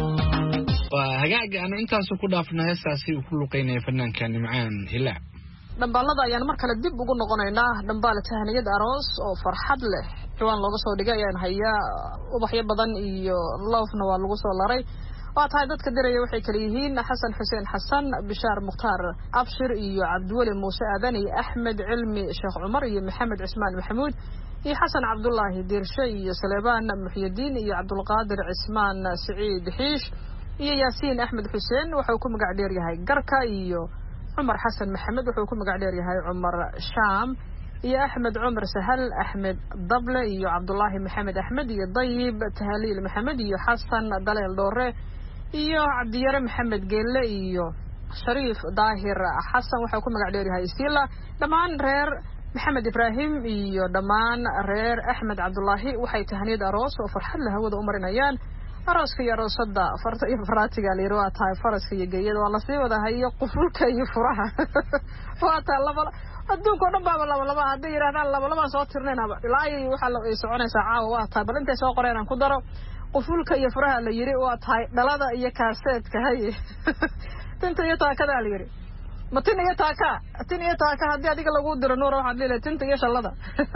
hagaaga aan intaas ku dhaafnay heestaasi uu ku luqeynay fanaanka Nimcaan Hilaac dhambaalada ayaan mar kale dib ugu noqonaynaa dhambaal tahniyad aroos oo farxad leh ciwaan looga soo dhigay ayaan hayaa ubaxyo badan iyo loofna waa lagu soo laray waa tahay dadka diraya waxay kala yihiin xasan xuseen xasan bishaar mukhtaar abshir iyo cabdiweli muuse aadan iyo axmed cilmi sheekh cumar iyo maxamed cismaan maxamuud iyo xasan cabdullaahi diirshe iyo saleebaan muxyidiin iyo cabdulqaadir cismaan siciid xiish iyo yaasiin axmed xuseen wuxuu ku magac dheer yahay garka iyo cumar xasan maxamed wuxuu ku magac dheer yahay cumar shaam iyo axmed cumar sahal axmed dable iyo cabdullaahi maxamed axmed iyo dayib tahaliil maxamed iyo xasan daleel dhoore iyo cabdiyare maxamed geelle iyo shariif daahir xasan wuxuu ku magac dheer yahay isila dhammaan reer maxamed ibraahim iyo dhammaan reer axmed cabdullaahi waxay tahniyad aroos oo farxad la hawada u marinayaan arooska iyo aroosada farta iyo faraatiga la yiri waa tahay faraska iyo geeyada waa lasii wada hayo qufulka iyo furaha waa taa laba adduunka oo dhan baa laba laba hadday yiraahdaan laba laba soo tirnayna ilaa ay waxa la soconaysaa caawa waa tahay bal intay soo qoreen aan ku daro qufulka iyo furaha la yiri waa tahay dhalada iyo kaaseedka haye tinta iyo taakada la yiri ma tin iyo taaka tin iyo taaka haddii adiga lagu diro nuur waxaad leedahay tinta iyo shallada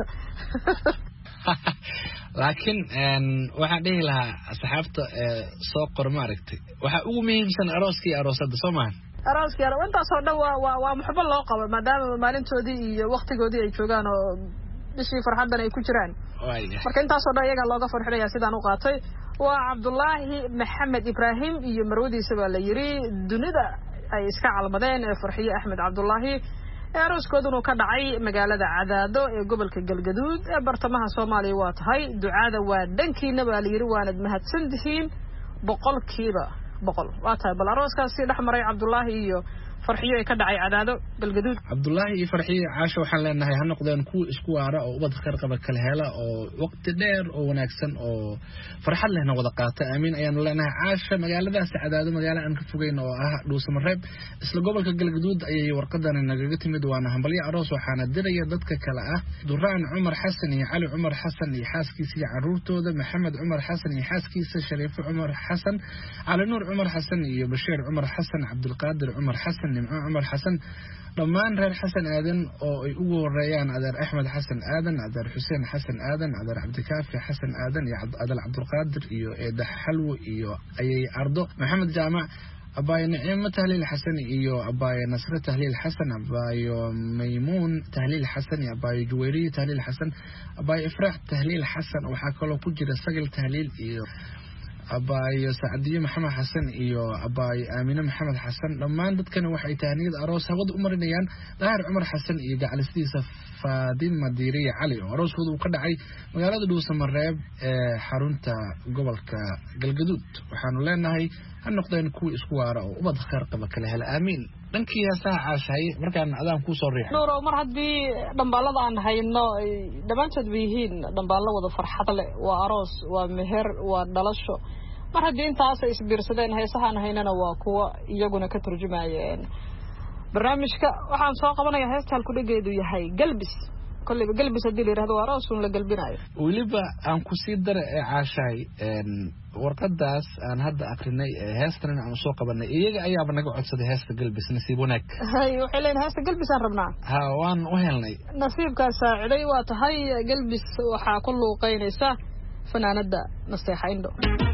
laakiin waxaan dhihi lahaa asxaabta soo qor ma aragtay waxa ugu muhiimsan arooska iyo aroosada soo maahan arooska iyo intaasoo dhan waa waa waa muxbo loo qabo maadaama maalintoodii iyo waqtigoodii ay joogaan oo bishii farxadan ay ku jiraan marka intaasoo dhan iyaga looga farxinaya sidaan u qaatay waa cabdullaahi maxamed ibraahim iyo marwadiisa baa la yiri dunida ay iska calmadeen ee farxiye axmed cabdullaahi arooskooduna ka dhacay magaalada Cadaado ee gobolka Galgaduud ee bartamaha Soomaaliya waa tahay ducada waa dhankiina baa la yiri waanad mahadsantihiin boqolkiiba boqol waa tahay bal arooskaasi dhaxmaray Cabdullaahi iyo farxiyo ay ka dhacay Cadaado Galgaduud Cabdullaahi iyo farxiyo caasho waxaan leenahay ha noqdeen kuwa isku waara oo ubad khayr qaba kala hela oo waqti dheer oo wanaagsan oo farxad leh wada qaata aamin ayaan leenahay caasho magaaladaas Cadaado magaalo aan ka fogeyn oo ah Dhuusamareeb isla gobolka Galgaduud ayay warqadan nagaga timid waana hambalyo aroos waxaana diraya dadka kala ah Duraan Umar Xasan iyo Cali Umar Xasan iyo xaaskiisa iyo caruurtooda Maxamed Umar Xasan iyo xaaskiisa Shariif Umar Xasan Cali Nuur Umar Xasan iyo Bashiir Umar Xasan Cabdulqaadir Umar Xasan nimco Umar Xasan dhammaan reer Xasan Aadan oo ay ugu horeeyaan adeer Axmed Xasan Aadan adeer Xuseen Xasan Aadan adeer Cabdikaafi Xasan Aadan iyo adeer Cabdulqaadir iyo Eedah Xalwo iyo ayay Ardo Maxamed Jaamac abaayo Naciimo Tahliil Xasan iyo abaayo Nasre Tahliil Xasan abaayo Maymuun Tahliil Xasan iyo abaayo Juwayriye Tahliil Xasan abaayo Ifraax Tahliil Xasan waxa kale ku jira Sagal Tahliil iyo abaayo Saadiyo Maxamed Xasan iyo abaayo Aamina Maxamed Xasan dhammaan dadkan waxay tahniyad aroos hawada u marinayaan Daahir Umar Xasan iyo gacalistiisa Faadima Diiriye Cali oo arooskooda uu ka dhacay magaalada Dhuusamareeb ee xarunta gobolka Galgaduud waxaanu leenahay ha noqdeen kuwa isku waara oo ubad khayr qaba kala hela aamin dhankii heesaha caashay markaan adaan ku soo riixo nuuro mar haddii dhambaalada aan hayno dhammaantood bay yihiin dhambaalo wada farxad leh waa aroos waa meher waa dhalasho mar haddii intaas ay isbiirsadeen heesahaan haynana waa kuwa iyaguna ka turjumayeen barnaamijka waxaan soo qabanaya heesta halku dhigeedu yahay galbis kollayba galbis haddii la yidhahdo waa aroos un la galbinayo weliba aan ku sii dara ee caashahay warqadaas aan hadda akrinay heestan aan soo qabanay iyaga ayaaba naga codsaday heesta galbis nasiib wanaag hay waxay leeyihiin heesta galbis aan rabnaa ha waan u helnay nasiibkaas saaciday waa tahay galbis waxaa ku luuqeynaysa fanaanada nasteexa indho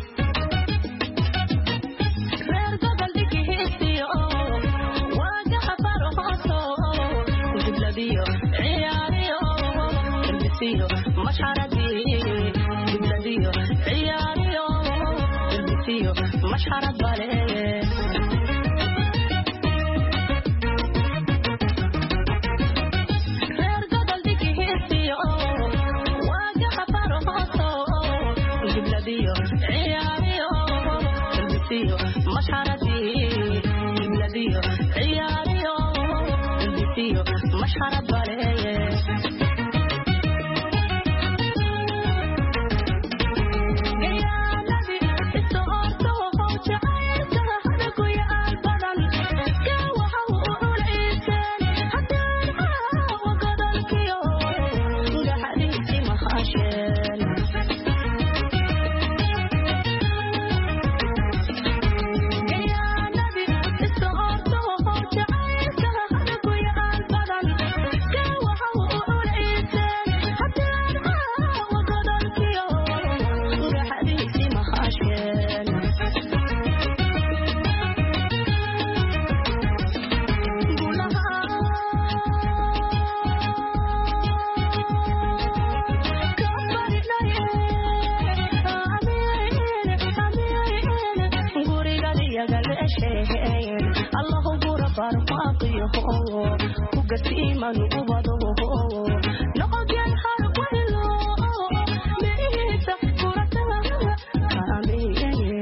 مشحرة باليه غير قبل ديك هيسيو واقع فرحته جبلة ديو عياريو البسيو مشحرة دي جبلة ديو عياريو البسيو مشحرة باليه barwaaqayo kugasiiman ubado noqogeen har wehelo mirihiisa furatada aamiin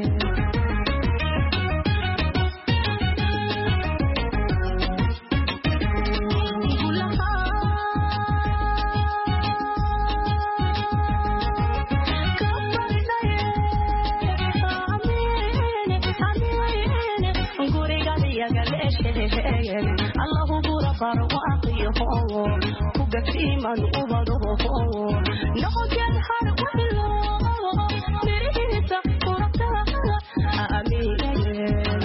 الله برفر وأقيه كقسيما وبضه نخجل حرب له مريت قرطها أمين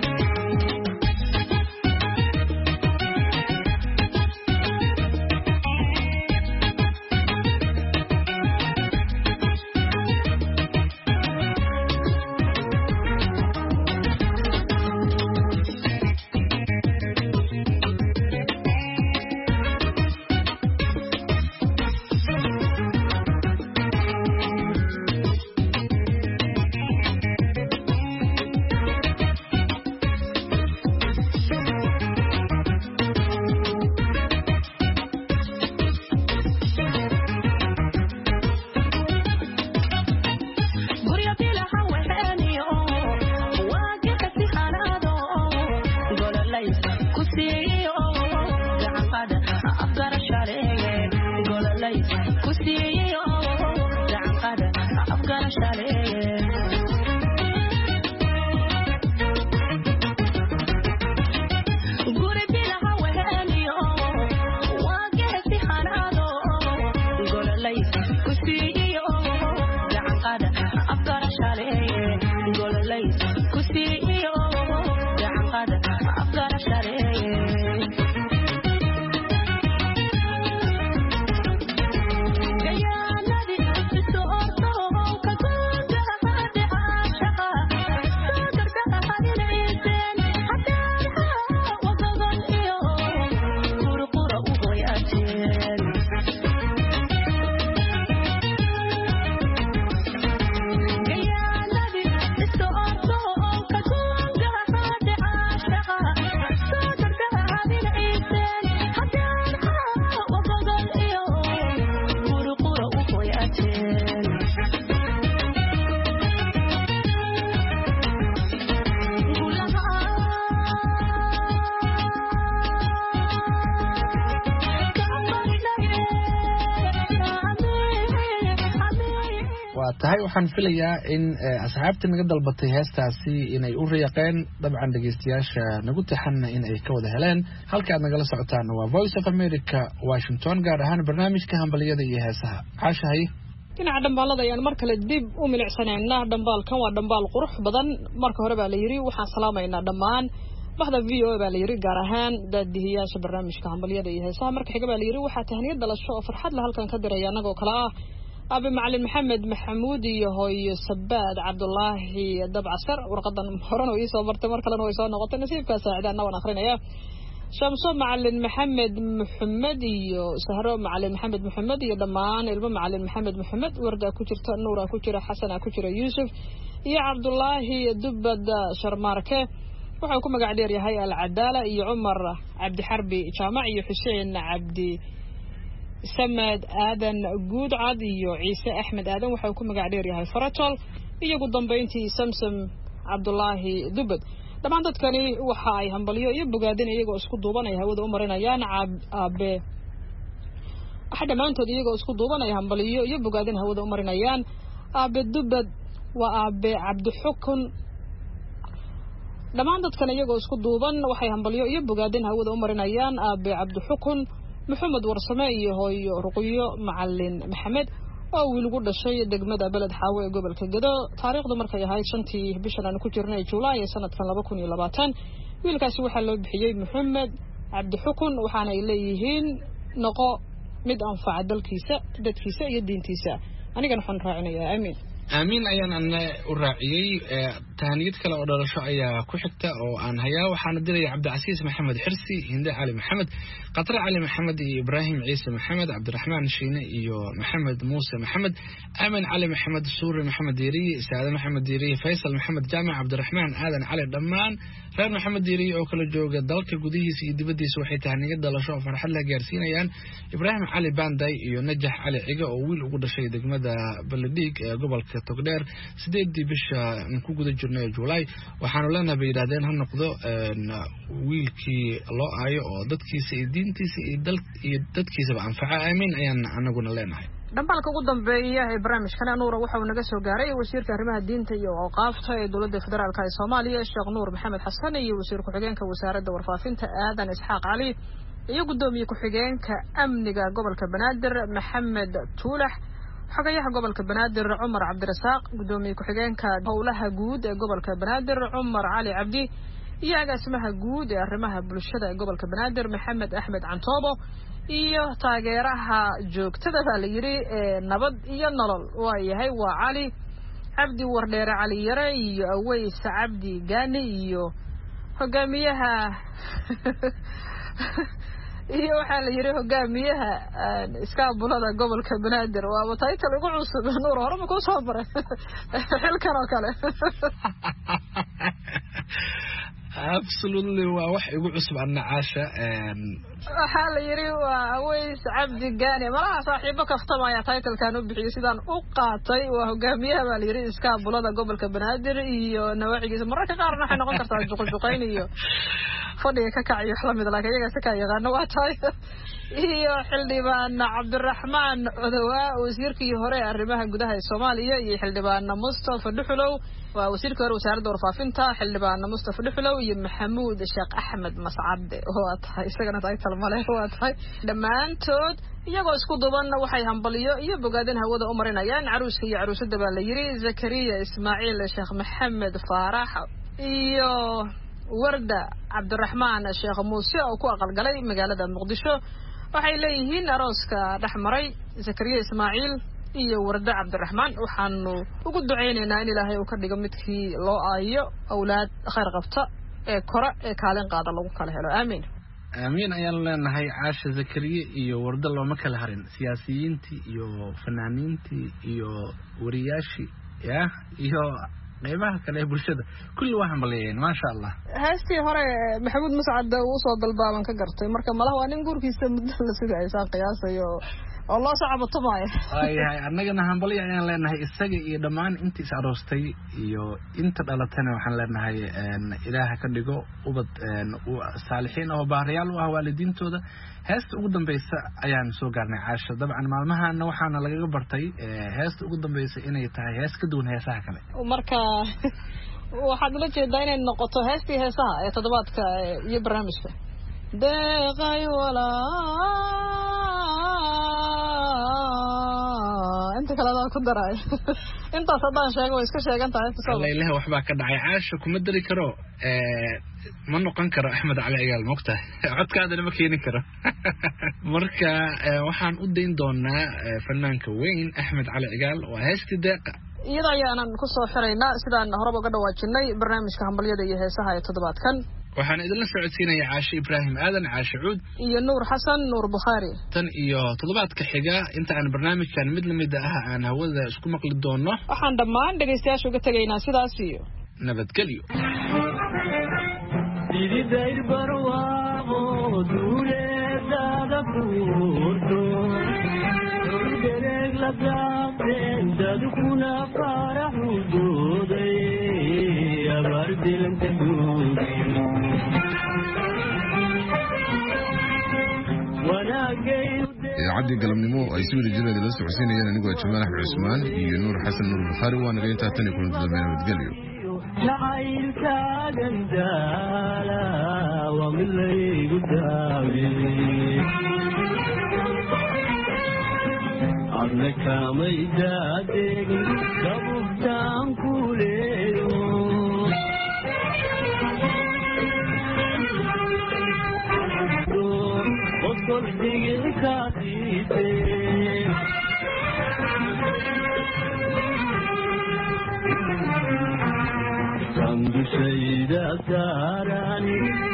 tahay waxaan filayaa in asxaabta naga dalbatay heestaasi inay u riiqeen dabcan dhageystayaasha nagu taxana in ay ka wada heleen halka aad nagala socotaan waa Voice of America Washington gaar ahaan barnaamijka hambaliyada iyo heesaha caashahay dhinaca dhambaalada ayaan mar kale dib u milicsanaynaa dhambaalkan waa dhambaal qurux badan marka hore baa la yiri waxaan salaamaynaa dhammaan bahda V O A baa la yiri gaar ahaan daadihiyaasha barnaamijka hambaliyada iyo heesaha marka xiga baa la yiri waxaa tahniyad dhalasho oo farxad la halkan ka diray anagoo kala ah أبي معلم محمد محمودي هوي سباد عبد الله دبع سر ورقدا هرنا ويسا مرتمر كلنا ويسا نقطة نسيب كاساعدان نوان آخرين يا شمسو معلم محمد محمدي سهرو معلم محمد محمدي دمان البا معلم محمد محمد وردا كجرة نورا كجرة حسنا كجرة يوسف يا عبد الله دبد شرماركه waxaan ku magac dheer yahay al-Adala iyo Umar Abdi Harbi Jaamac iyo Xuseen Abdi Samad Aadan Guudcad iyo Ciise Axmed Aadan waxaan ku magac dheer yahay Faratol iyo ugu dambeyntii Samsam Cabdullaahi Dubad dhamaan dadkani waxa ay hambaliyo iyo bogaadin iyagoo isku duubanaya hawada u marinayaan aabe waxa dhamaantood iyagoo isku duubanaya hambaliyo iyo bogaadin hawada u marinayaan aabe Dubad waa aabe Cabdi Xukun dhamaan dadkan iyagoo isku duuban waxay hambaliyo iyo bogaadin hawada u marinayaan aabe Cabdi Xukun محمد ورسمه iyo hooyo ruqiyo macallin maxamed oo wiil ugu dhashay degmada balad xaawe ee gobolka Gado taariikhdu markay ahayd shantii bishan aan ku jirnay Juulaay sanadkan laba kun iyo labaatan wiilkaasi waxa loo bixiyay Maxamed Cabdi Xukun waxaana ay leeyihiin noqo mid anfaca dalkiisa dadkiisa iyo diintiisa anigana waxaan raacinayaa aamin aamiin ayaan ana u raaciyey tahaniyad kale oo dhalasho ayaa ku xigta oo aan hayaa waxaana diraya cabdicasiis maxamed xirsi hinde cali maxamed qatre cali maxamed iyo ibraahim ciise maxamed cabdiraxmaan shiine iyo maxamed muuse maxamed aamin cali maxamed suure maxamed diiriye saade maxamed diiriye faysal maxamed jaamac cabdiraxmaan aadan cali dhammaan reer maxamed diiriye oo kala jooga dalka gudihiisa iyo dibadiisa waxay tahaniyad dhalasho oo farxad la gaarsiinayaan ibraahim cali banday iyo najax cali ciga oo wiil ugu dhashay degmada baladhiig ee gobolka togdheer sideedii bisha ku guda jirnay July waxaanu leenahay yiraahdeen ha noqdo wiilkii loo aayo oo dadkiisa iyo diintiisa iyo dal iyo dadkiisa anfaca aamin ayaan anaguna leenahay dhambalka ugu dambeeya ee barnaamijkan Nuur waxa uu naga soo gaaray wasiirka arrimaha diinta iyo awqaafta ee dowladda federaalka ee Soomaaliya Sheekh Nuur Maxamed Xasan iyo wasiir ku xigeenka wasaaradda warfaafinta Aadan Isxaaq Cali iyo gudoomiye ku xigeenka amniga gobolka Banaadir Maxamed Tuulax xogayaha gobolka Banaadir Umar Cabdirasaaq gudoomiye ku xigeenka howlaha guud ee gobolka Banaadir Umar Cali Cabdi iyo agaasimaha guud ee arrimaha bulshada ee gobolka Banaadir Maxamed Axmed Cantoobo iyo taageeraha joogtada baa la yiri ee nabad iyo nolol waa yahay waa Cali Cabdi Wardheere Cali Yare iyo Aways Cabdi Gaani iyo hogaamiyaha iyo waxa la yiri hogaamiyaha iskaabulada gobolka Banaadir waa title ugu cusub Nuur hore ma ku soo baray xilkan oo kale absolutely waa wax igu cusub anna caasha waxa la yiri waa Aways Cabdi Gaani malaha saaxiibo kaftamaya title kan u bixiyo sidaan u qaatay waa hogaamiyaha baa la yiri iskaabulada gobolka Banaadir iyo nawaacigiisa mararka qaarna waxay noqon kartaa juqjuqayn iyo fadhiga ka kaciyo xlamid laakiin iyaga si ka yaqaan waa tahay iyo xildhibaan Cabdiraxmaan Odawa wasiirkii hore arrimaha gudaha ee Soomaaliya iyo xildhibaan Mustafa Dhuxulow waa wasiirkii hore wasaaradda warfaafinta xildhibaan Mustafa Dhuxulow iyo Maxamuud Sheekh Axmed Mascad waa tahay isagana tahay talmale waa tahay dhamaantood iyagoo isku duban waxay hambaliyo iyo bogaadin hawada u marinayaan caruuska iyo caruusada baa la yiri Zakariya Ismaaciil Sheekh Maxamed Faarax iyo warda Cabdiraxmaan Sheekh Muuse oo ku aqal galay magaalada Muqdisho waxay leeyihiin arooska dhaxmaray Zakariya Ismaaciil iyo warda Cabdiraxmaan waxaanu ugu duceynaynaa in Ilaahay uu ka dhigo midkii loo aayo awlaad khayr qabta ee kora ee kaalin qaada lagu kala helo aamin aamin ayaan leenahay caasha Zakariya iyo warda looma kala harin siyaasiyiintii iyo fanaaniintii iyo wariyaashii ya iyo qaybaha kale bulshada kulli waxaan baleeyeen ma sha Allah haastii hore Maxamuud Mascad uu soo dalbaaban ka gartay marka malaha waa nin guurkiisa muddo la sidaysan qiyaasayo oo loo sacabato maayo ay ay annagana hanbaliyo ayaan leenahay isaga iyo dhamaan intii is aroostay iyo inta dhalatana waxaan leenahay Ilaaha ka dhigo ubad saalixiin oo baariyaal u ah waalidiintooda heesta ugu dambaysa ayaan soo gaarnay caasha dabcan maalmahan waxaana laga bartay heesta ugu dambaysa inay tahay hees ka duwan heesaha kale marka waxaad la jeedaa inay noqoto heestii heesaha ee toddobaadka iyo barnaamijka deeqay walaa inta kale aad ku daray intaas hadaan sheego way iska sheegan tahay leeyahay waxba ka dhacay caasha kuma dari karo ee ma noqon karo Axmed Cali Cigaal moogta codkaadana ma keenin karo marka waxaan u deyn doonaa fanaanka weyn Axmed Cali Cigaal waa heestii deeqa iyada ayaan ku soo xiraynaa sidaan horeba uga dhawaajinay barnaamijka hambaliyada iyo heesaha ee toddobaadkan waxaan idin la socodsiinaya Caashi Ibraahim Aadan Caashi Cuud iyo Nuur Xasan Nuur Bukhari tan iyo toddobaadka xiga inta aan barnaamijkan mid lamid ah aan hawada isku maqli doono waxaan dhammaan dhageystayaasha uga tagaynaa sidaas iyo nabadgelyo Didayr barwaaqo duuleedada buurto Dereg la gaabteen dadkuna faraxu dooday abar dilanta duugi idaacadii galabnimo ay si wada jireeda la socodsiinayaan anigoo Jamaal Axmed Cusmaan iyo Nuur Xasan Nuur Bukhari waa naga intaa tan kulan dambe nabadgelyo jacaylkaagan daala waa mid laygu daawiyey adna kamay daadegin kabugtaan ku leeyo qosol digilkaasiise سيدة ساراني